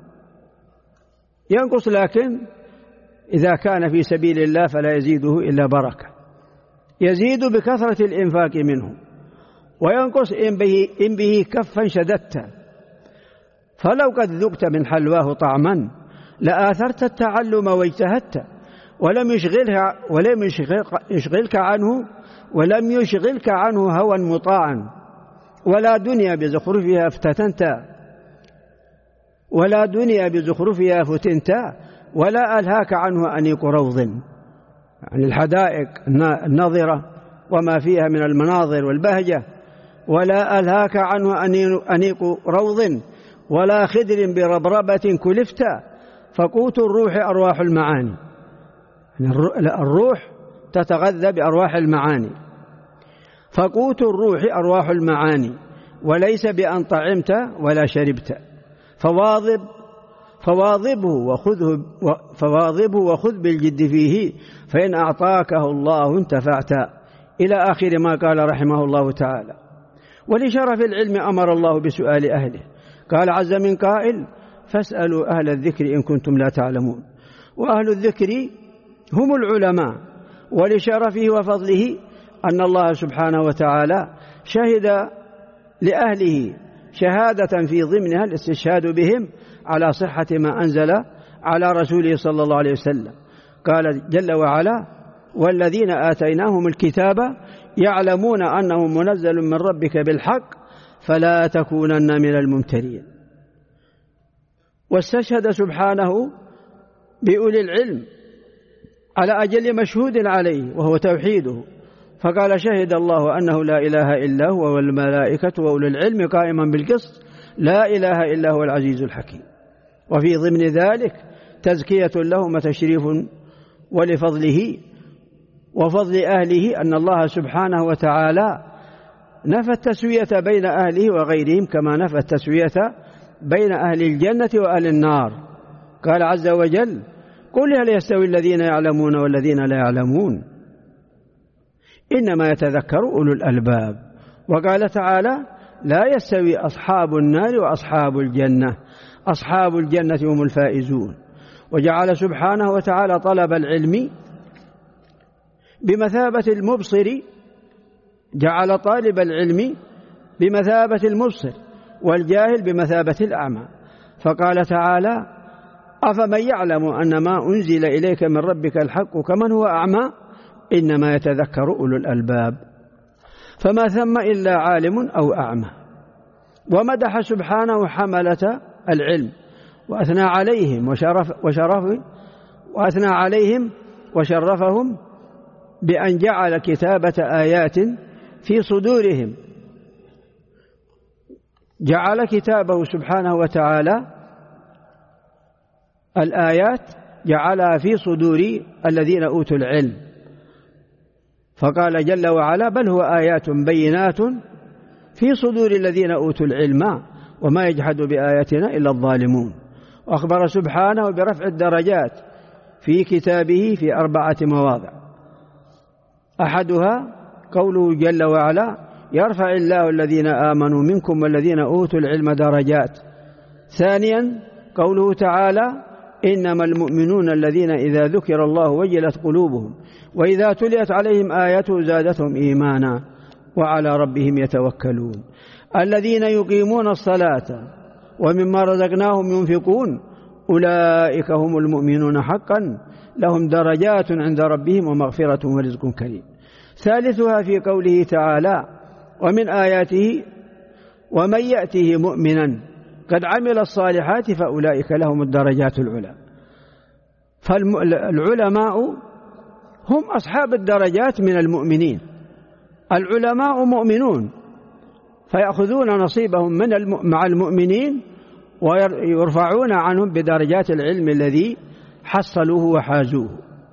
S3: ينقص، لكن إذا كان في سبيل الله فلا يزيده إلا بركة، يزيد بكثرة الإنفاق منه، وينقص إن به, إن به كفا شددت. فلو قد ذقت من حلواه طعما لآثرت التعلم واجتهدت، ولم يشغلها ولم يشغلك عنه ولم يشغلك عنه هوى مطاعا، ولا دنيا بزخرفها افتتنت ولا دنيا بزخرفها فتنت، ولا ألهاك عنه أنيق روض، يعني الحدائق النظرة وما فيها من المناظر والبهجة، ولا ألهاك عنه أنيق روض، ولا خدر بربربة كلفت، فقوت الروح أرواح المعاني. الروح تتغذى بأرواح المعاني، فقوت الروح أرواح المعاني، وليس بأن طعمت ولا شربت. فواظب فواظبه وخذه فواظبه وخذ بالجد فيه، فإن أعطاكه الله انتفعت، إلى آخر ما قال رحمه الله تعالى. ولشرف العلم أمر الله بسؤال أهله، قال عز من قائل: فاسألوا أهل الذكر إن كنتم لا تعلمون. وأهل الذكر هم العلماء، ولشرفه وفضله أن الله سبحانه وتعالى شهد لأهله شهادة في ضمنها الاستشهاد بهم على صحة ما أنزل على رسوله صلى الله عليه وسلم. قال جل وعلا: والذين آتيناهم الكتاب يعلمون أنه منزل من ربك بالحق فلا تكونن من الممترين. واستشهد سبحانه بأولي العلم على أجل مشهود عليه وهو توحيده، فقال: شهد الله أنه لا إله إلا هو والملائكة وأولي العلم قائما بالقسط لا إله إلا هو العزيز الحكيم. وفي ضمن ذلك تزكية لهم وتشريف ولفضله وفضل أهله، أن الله سبحانه وتعالى نفى التسوية بين أهله وغيرهم كما نفى التسوية بين أهل الجنة وأهل النار. قال عز وجل: قل هل يستوي الذين يعلمون والذين لا يعلمون، إنما يتذكر أولو الألباب. وقال تعالى: لا يستوي أصحاب النار وأصحاب الجنة، أصحاب الجنة هم الفائزون. وجعل سبحانه وتعالى طلب العلم بمثابة المبصر، جعل طالب العلم بمثابة المبصر، والجاهل بمثابة الأعمى. فقال تعالى: أفمن يعلم أن ما أنزل إليك من ربك الحق كمن هو أعمى، إنما يتذكر أولو الألباب. فما ثم إلا عالم أو أعمى. ومدح سبحانه حملة العلم وأثنى عليهم وشرف وشرف وأثنى عليهم وشرفهم بأن جعل كتابة آيات في صدورهم، جعل كتابه سبحانه وتعالى الآيات جعلها في صدور الذين أوتوا العلم، فقال جل وعلا: بل هو آيات بينات في صدور الذين أوتوا العلم وما يجحد بآياتنا إلا الظالمون. وأخبر سبحانه برفع الدرجات في كتابه في أربعة مواضع، أحدها قوله جل وعلا: يرفع الله الذين آمنوا منكم والذين أوتوا العلم درجات. ثانيا قوله تعالى: إنما المؤمنون الذين إذا ذكر الله وجلت قلوبهم وإذا تليت عليهم آياته زادتهم إيمانا وعلى ربهم يتوكلون الذين يقيمون الصلاة ومما رزقناهم ينفقون أولئك هم المؤمنون حقا لهم درجات عند ربهم ومغفرة ورزق كريم. ثالثها في قوله تعالى: ومن آياته ومن يأته مؤمنا قد عمل الصالحات فأولئك لهم الدرجات العلى. فالعلماء هم أصحاب الدرجات من المؤمنين. العلماء مؤمنون فيأخذون نصيبهم من الم... مع المؤمنين ويرفعون عنهم بدرجات العلم الذي حصلوه وحازوه.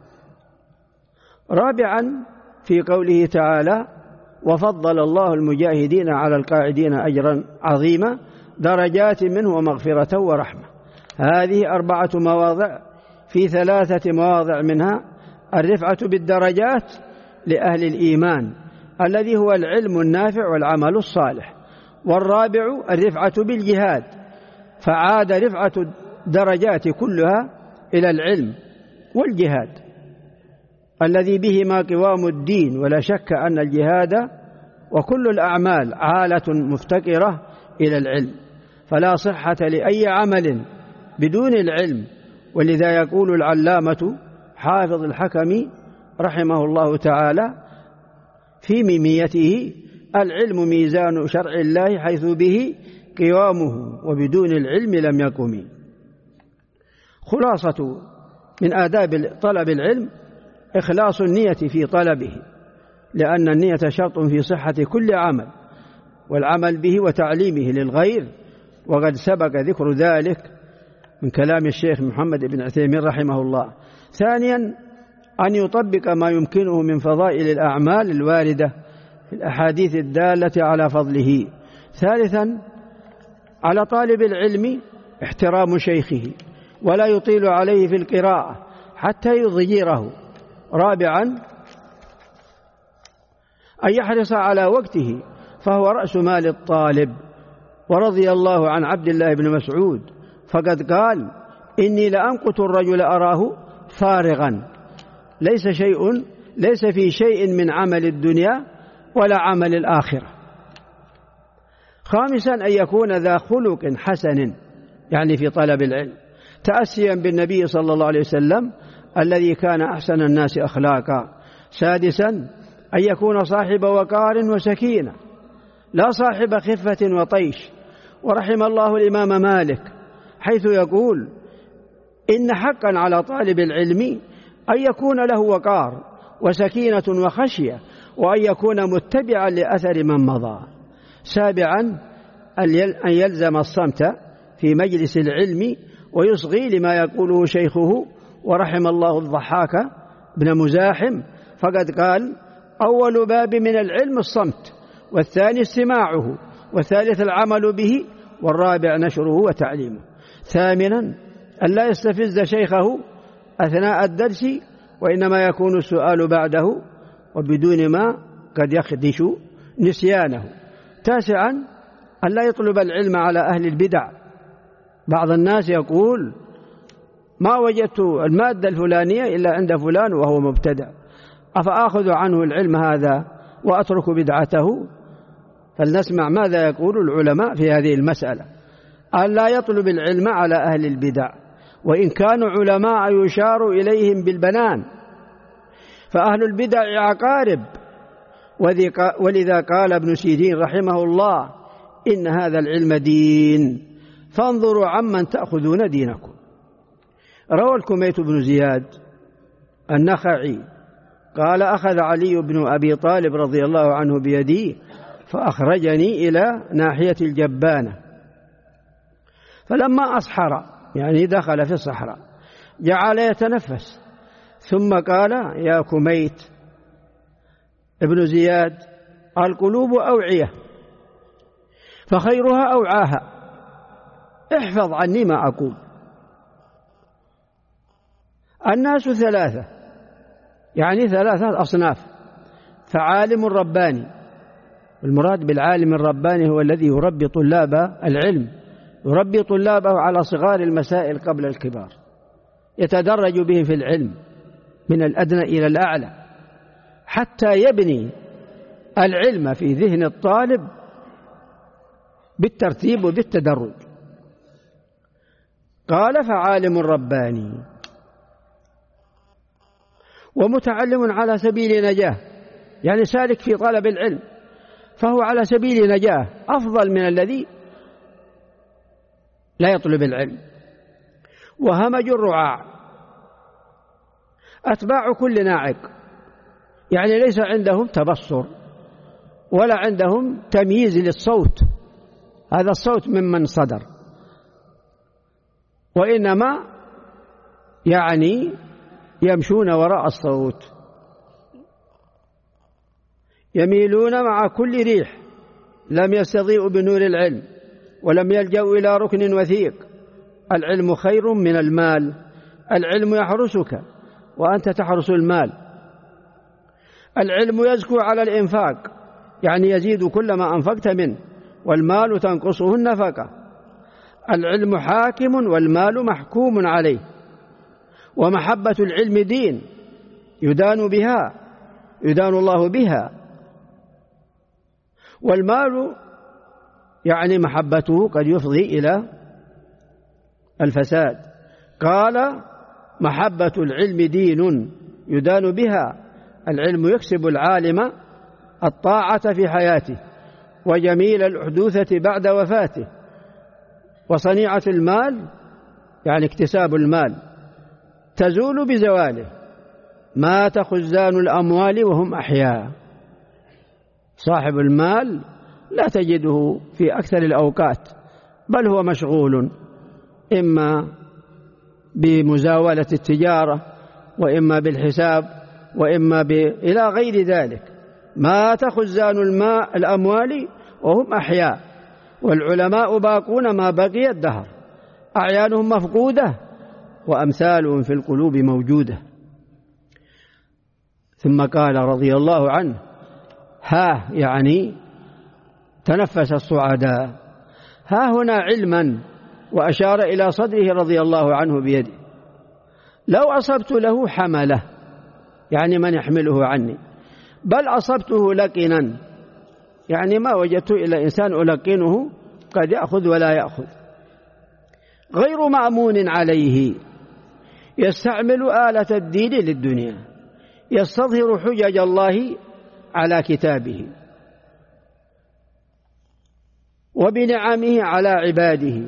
S3: رابعا في قوله تعالى وفضل الله المجاهدين على القاعدين أجرا عظيما درجات منه ومغفرة ورحمة. هذه أربعة مواضع، في ثلاثة مواضع منها الرفعة بالدرجات لأهل الإيمان الذي هو العلم النافع والعمل الصالح. والرابع الرفعة بالجهاد، فعاد رفعة الدرجات كلها إلى العلم والجهاد الذي بهما قوام الدين. ولا شك أن الجهاد وكل الأعمال عالة مفتقرة إلى العلم، فلا صحة لأي عمل بدون العلم. ولذا يقول العلامة حافظ الحكم رحمه الله تعالى في ميميته العلم ميزان شرع الله حيث به قوامه وبدون العلم لم يقم. خلاصة من آداب طلب العلم إخلاص النية في طلبه، لأن النية شرط في صحة كل عمل والعمل به وتعليمه للغير، وقد سبق ذكر ذلك من كلام الشيخ محمد بن عثيمين رحمه الله. ثانيا أن يطبق ما يمكنه من فضائل الأعمال الواردة في الأحاديث الدالة على فضله. ثالثا على طالب العلم احترام شيخه ولا يطيل عليه في القراءة حتى يضجره. رابعا أن يحرص على وقته فهو رأس مال الطالب. ورضي الله عن عبد الله بن مسعود فقد قال إني لأمقت الرجل أراه فارغا ليس شيء ليس في شيء من عمل الدنيا ولا عمل الآخرة. خامسا أن يكون ذا خلق حسن، يعني في طلب العلم تأسيا بالنبي صلى الله عليه وسلم الذي كان أحسن الناس أخلاقا. سادسا أن يكون صاحب وقار وسكينة لا صاحب خفة وطيش. ورحم الله الإمام مالك حيث يقول إن حقا على طالب العلم أن يكون له وقار وسكينة وخشية وأن يكون متبعا لأثر من مضى. سابعا أن يلزم الصمت في مجلس العلم ويصغي لما يقوله شيخه. ورحم الله الضحاك بن مزاحم فقد قال أول باب من العلم الصمت، والثاني استماعه، والثالث العمل به، والرابع نشره وتعليمه. ثامنا أن لا يستفز شيخه أثناء الدرس وإنما يكون السؤال بعده وبدون ما قد يخدش نسيانه. تاسعا أن لا يطلب العلم على أهل البدع. بعض الناس يقول ما وجدت المادة الفلانية إلا عند فلان وهو مبتدع، أفأخذ عنه العلم هذا وأترك بدعته؟ فلنسمع ماذا يقول العلماء في هذه المسألة. أن لا يطلب العلم على أهل البدع وإن كانوا علماء يشار إليهم بالبنان، فأهل البدع عقارب. ولذا قال ابن سيرين رحمه الله إن هذا العلم دين فانظروا عمن تأخذون دينكم. روى الكميت بن زياد النخعي قال أخذ علي بن أبي طالب رضي الله عنه بيدي فأخرجني إلى ناحية الجبانة، فلما أصحر يعني دخل في الصحراء جعل يتنفس، ثم قال يا كميت ابن زياد القلوب أوعية فخيرها أوعاها، احفظ عني ما أقول. الناس ثلاثة، يعني ثلاثة أصناف: فعالم رباني، والمراد بالعالم الرباني هو الذي يربي طلاب العلم، يربي طلابه على صغار المسائل قبل الكبار، يتدرج بهم في العلم من الأدنى إلى الأعلى حتى يبني العلم في ذهن الطالب بالترتيب وبالتدرج. قال فعالم رباني ومتعلم على سبيل نجاة، يعني سالك في طلب العلم فهو على سبيل نجاة أفضل من الذي لا يطلب العلم. وهمج الرعاع أتباع كل ناعق، يعني ليس عندهم تبصر ولا عندهم تمييز للصوت، هذا الصوت ممن صدر، وإنما يعني يمشون وراء الصوت، يميلون مع كل ريح، لم يستضيئوا بنور العلم ولم يلجأوا إلى ركن وثيق. العلم خير من المال، العلم يحرسك وأنت تحرس المال. العلم يزكو على الإنفاق، يعني يزيد كل ما أنفقت منه، والمال تنقصه النفقة. العلم حاكم والمال محكوم عليه. ومحبة العلم دين يدان بها، يدان الله بها. والمال يعني محبته قد يفضي إلى الفساد. قال محبة العلم دين يدان بها. العلم يكسب العالم الطاعة في حياته وجميل الأحدوثة بعد وفاته. وصنيعة المال يعني اكتساب المال تزول بزواله. مات خزان الأموال وهم أحياء. صاحب المال لا تجده في أكثر الأوقات، بل هو مشغول إما بمزاولة التجارة وإما بالحساب وإما ب... إلى غير ذلك. مات خزان الماء الأموال وهم أحياء. والعلماء باقون ما بقي الدهر، أعيانهم مفقودة وأمثالهم في القلوب موجودة. ثم قال رضي الله عنه: ها يعني تنفس الصعداء، ها هنا علما، وأشار إلى صدره رضي الله عنه بيده. لو أصبت له حمله، يعني من يحمله عني، بل أصبته لقنا، يعني ما وجدت إلا إنسان ألقنه قد يأخذ ولا يأخذ، غير مأمون عليه، يستعمل آلة الدين للدنيا، يستظهر حجج الله على كتابه وبنعمه على عباده،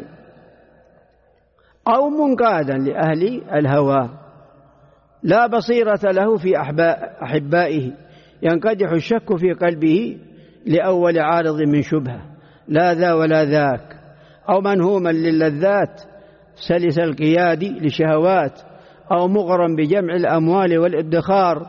S3: أو منقادا لأهل الهوى، لا بصيرة له في أحبائه، ينقدح الشك في قلبه لأول عارض من شبهة، لا ذا ولا ذاك، أو منهوما للذات سلس القياد لشهوات، أو مغرم بجمع الأموال والادخار.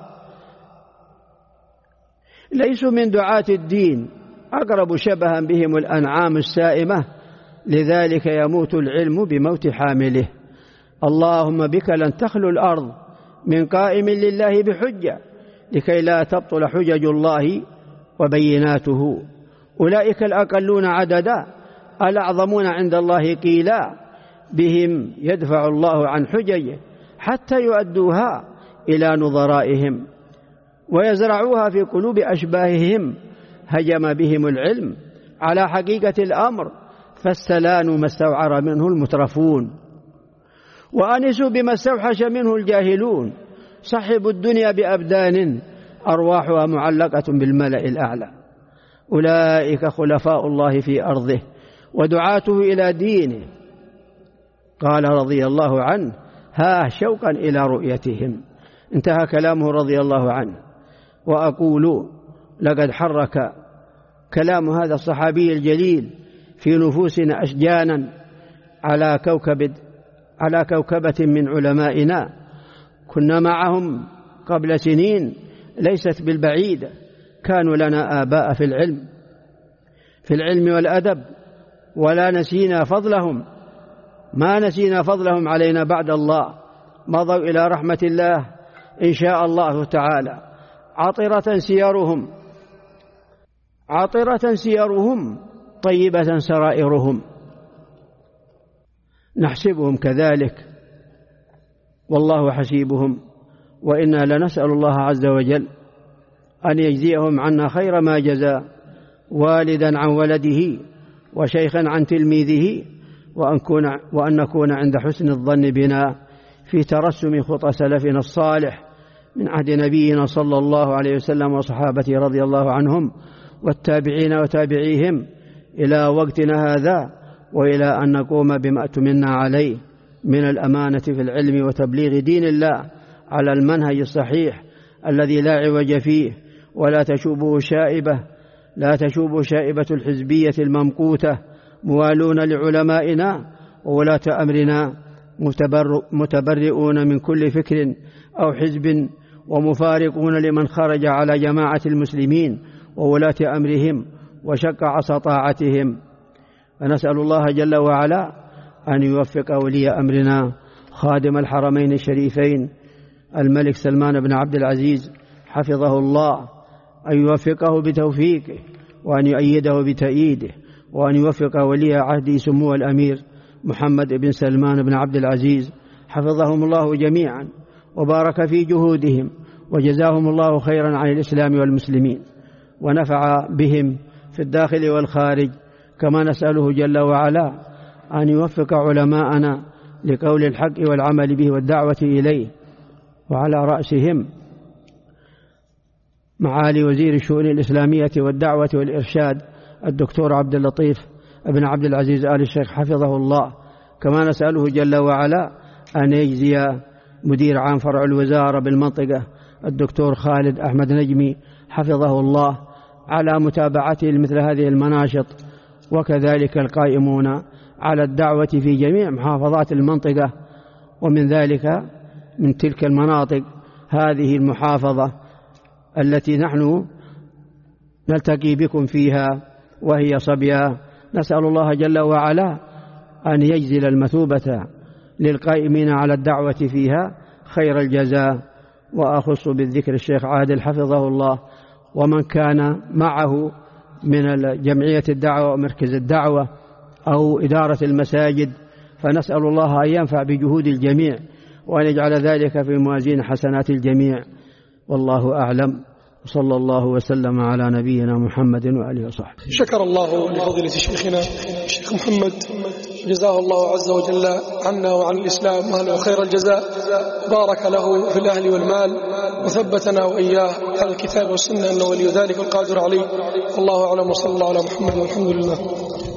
S3: ليسوا من دعاة الدين، أقرب شبها بهم الأنعام السائمة، لذلك يموت العلم بموت حامله. اللهم بك لن تخلو الأرض من قائم لله بحجة، لكي لا تبطل حجج الله وبيناته. أولئك الأقلون عددا، الأعظمون عند الله قيلا، بهم يدفع الله عن حججه حتى يؤدوها إلى نظرائهم ويزرعوها في قلوب أشباههم. هجم بهم العلم على حقيقة الأمر، فاستلانوا ما استوعر منه المترفون، وأنسوا بما استوحش منه الجاهلون. صحبوا الدنيا بأبدان أرواحها معلقة بالملأ الأعلى. أولئك خلفاء الله في أرضه ودعاته إلى دينه. قال رضي الله عنه: ها شوقا إلى رؤيتهم. انتهى كلامه رضي الله عنه. وأقول لقد حرك كلام هذا الصحابي الجليل في نفوسنا أشجانا على كوكب على كوكبة من علمائنا كنا معهم قبل سنين ليست بالبعيدة، كانوا لنا آباء في العلم في العلم والأدب، ولا نسينا فضلهم، ما نسينا فضلهم علينا بعد الله. مضوا إلى رحمة الله إن شاء الله تعالى. عطرة سيرهم عطرة سيرهم طيبة سرائرهم. نحسبهم كذلك والله حسيبهم، وإنا لنسأل الله عز وجل أن يجزيهم عنا خير ما جزى والدا عن ولده وشيخا عن تلميذه، وأن, وأن نكون عند حسن الظن بنا في ترسم خطى سلفنا الصالح من عهد نبينا صلى الله عليه وسلم وصحابته رضي الله عنهم، والتابعين وتابعيهم إلى وقتنا هذا، وإلى أن نقوم بما أتمنى عليه من الأمانة في العلم وتبليغ دين الله على المنهج الصحيح الذي لا عوج فيه ولا تشوبه شائبة لا تشوبه شائبة الحزبية الممقوتة، موالون لعلمائنا وولاة أمرنا، متبرئون من كل فكر أو حزب، ومفارقون لمن خرج على جماعة المسلمين وولاة أمرهم وشق عصا طاعتهم. فنسأل الله جل وعلا أن يوفق ولي أمرنا خادم الحرمين الشريفين الملك سلمان بن عبد العزيز حفظه الله، أن يوفقه بتوفيقه، وأن يؤيده بتأييده، وأن يوفق ولي عهده سمو الأمير محمد بن سلمان بن عبد العزيز حفظهم الله جميعا وبارك في جهودهم، وجزاهم الله خيرا عن الإسلام والمسلمين، ونفع بهم في الداخل والخارج. كما نسأله جل وعلا أن يوفق علماءنا لقول الحق والعمل به والدعوة إليه، وعلى رأسهم معالي وزير الشؤون الإسلامية والدعوة والإرشاد الدكتور عبد اللطيف بن عبد العزيز آل الشيخ حفظه الله. كما نسأله جل وعلا أن يجزي مدير عام فرع الوزارة بالمنطقة الدكتور خالد أحمد نجمي حفظه الله على متابعته لمثل هذه المناشط، وكذلك القائمون على الدعوة في جميع محافظات المنطقة، ومن ذلك من تلك المناطق هذه المحافظة التي نحن نلتقي بكم فيها وهي صبيا. نسأل الله جل وعلا أن يجزل المثوبة للقائمين على الدعوة فيها خير الجزاء. وأخص بالذكر الشيخ عادل حفظه الله ومن كان معه من جمعية الدعوة ومركز الدعوة أو إدارة المساجد، فنسأل الله أن ينفع بجهود الجميع وأن يجعل ذلك في موازين حسنات الجميع، والله أعلم. صلى الله وسلم على نبينا محمد وآله وصحبه.
S2: شكر الله لفضيلة شيخنا الشيخ محمد، جزاه الله عز وجل عنا وعن الإسلام أهل وخير الجزاء، بارك له في الأهل والمال، وثبتنا وإياه على الكتاب والسنة، أنه ولي ذلك القادر عليه. والله أعلم، وصلى الله على محمد والحمد لله.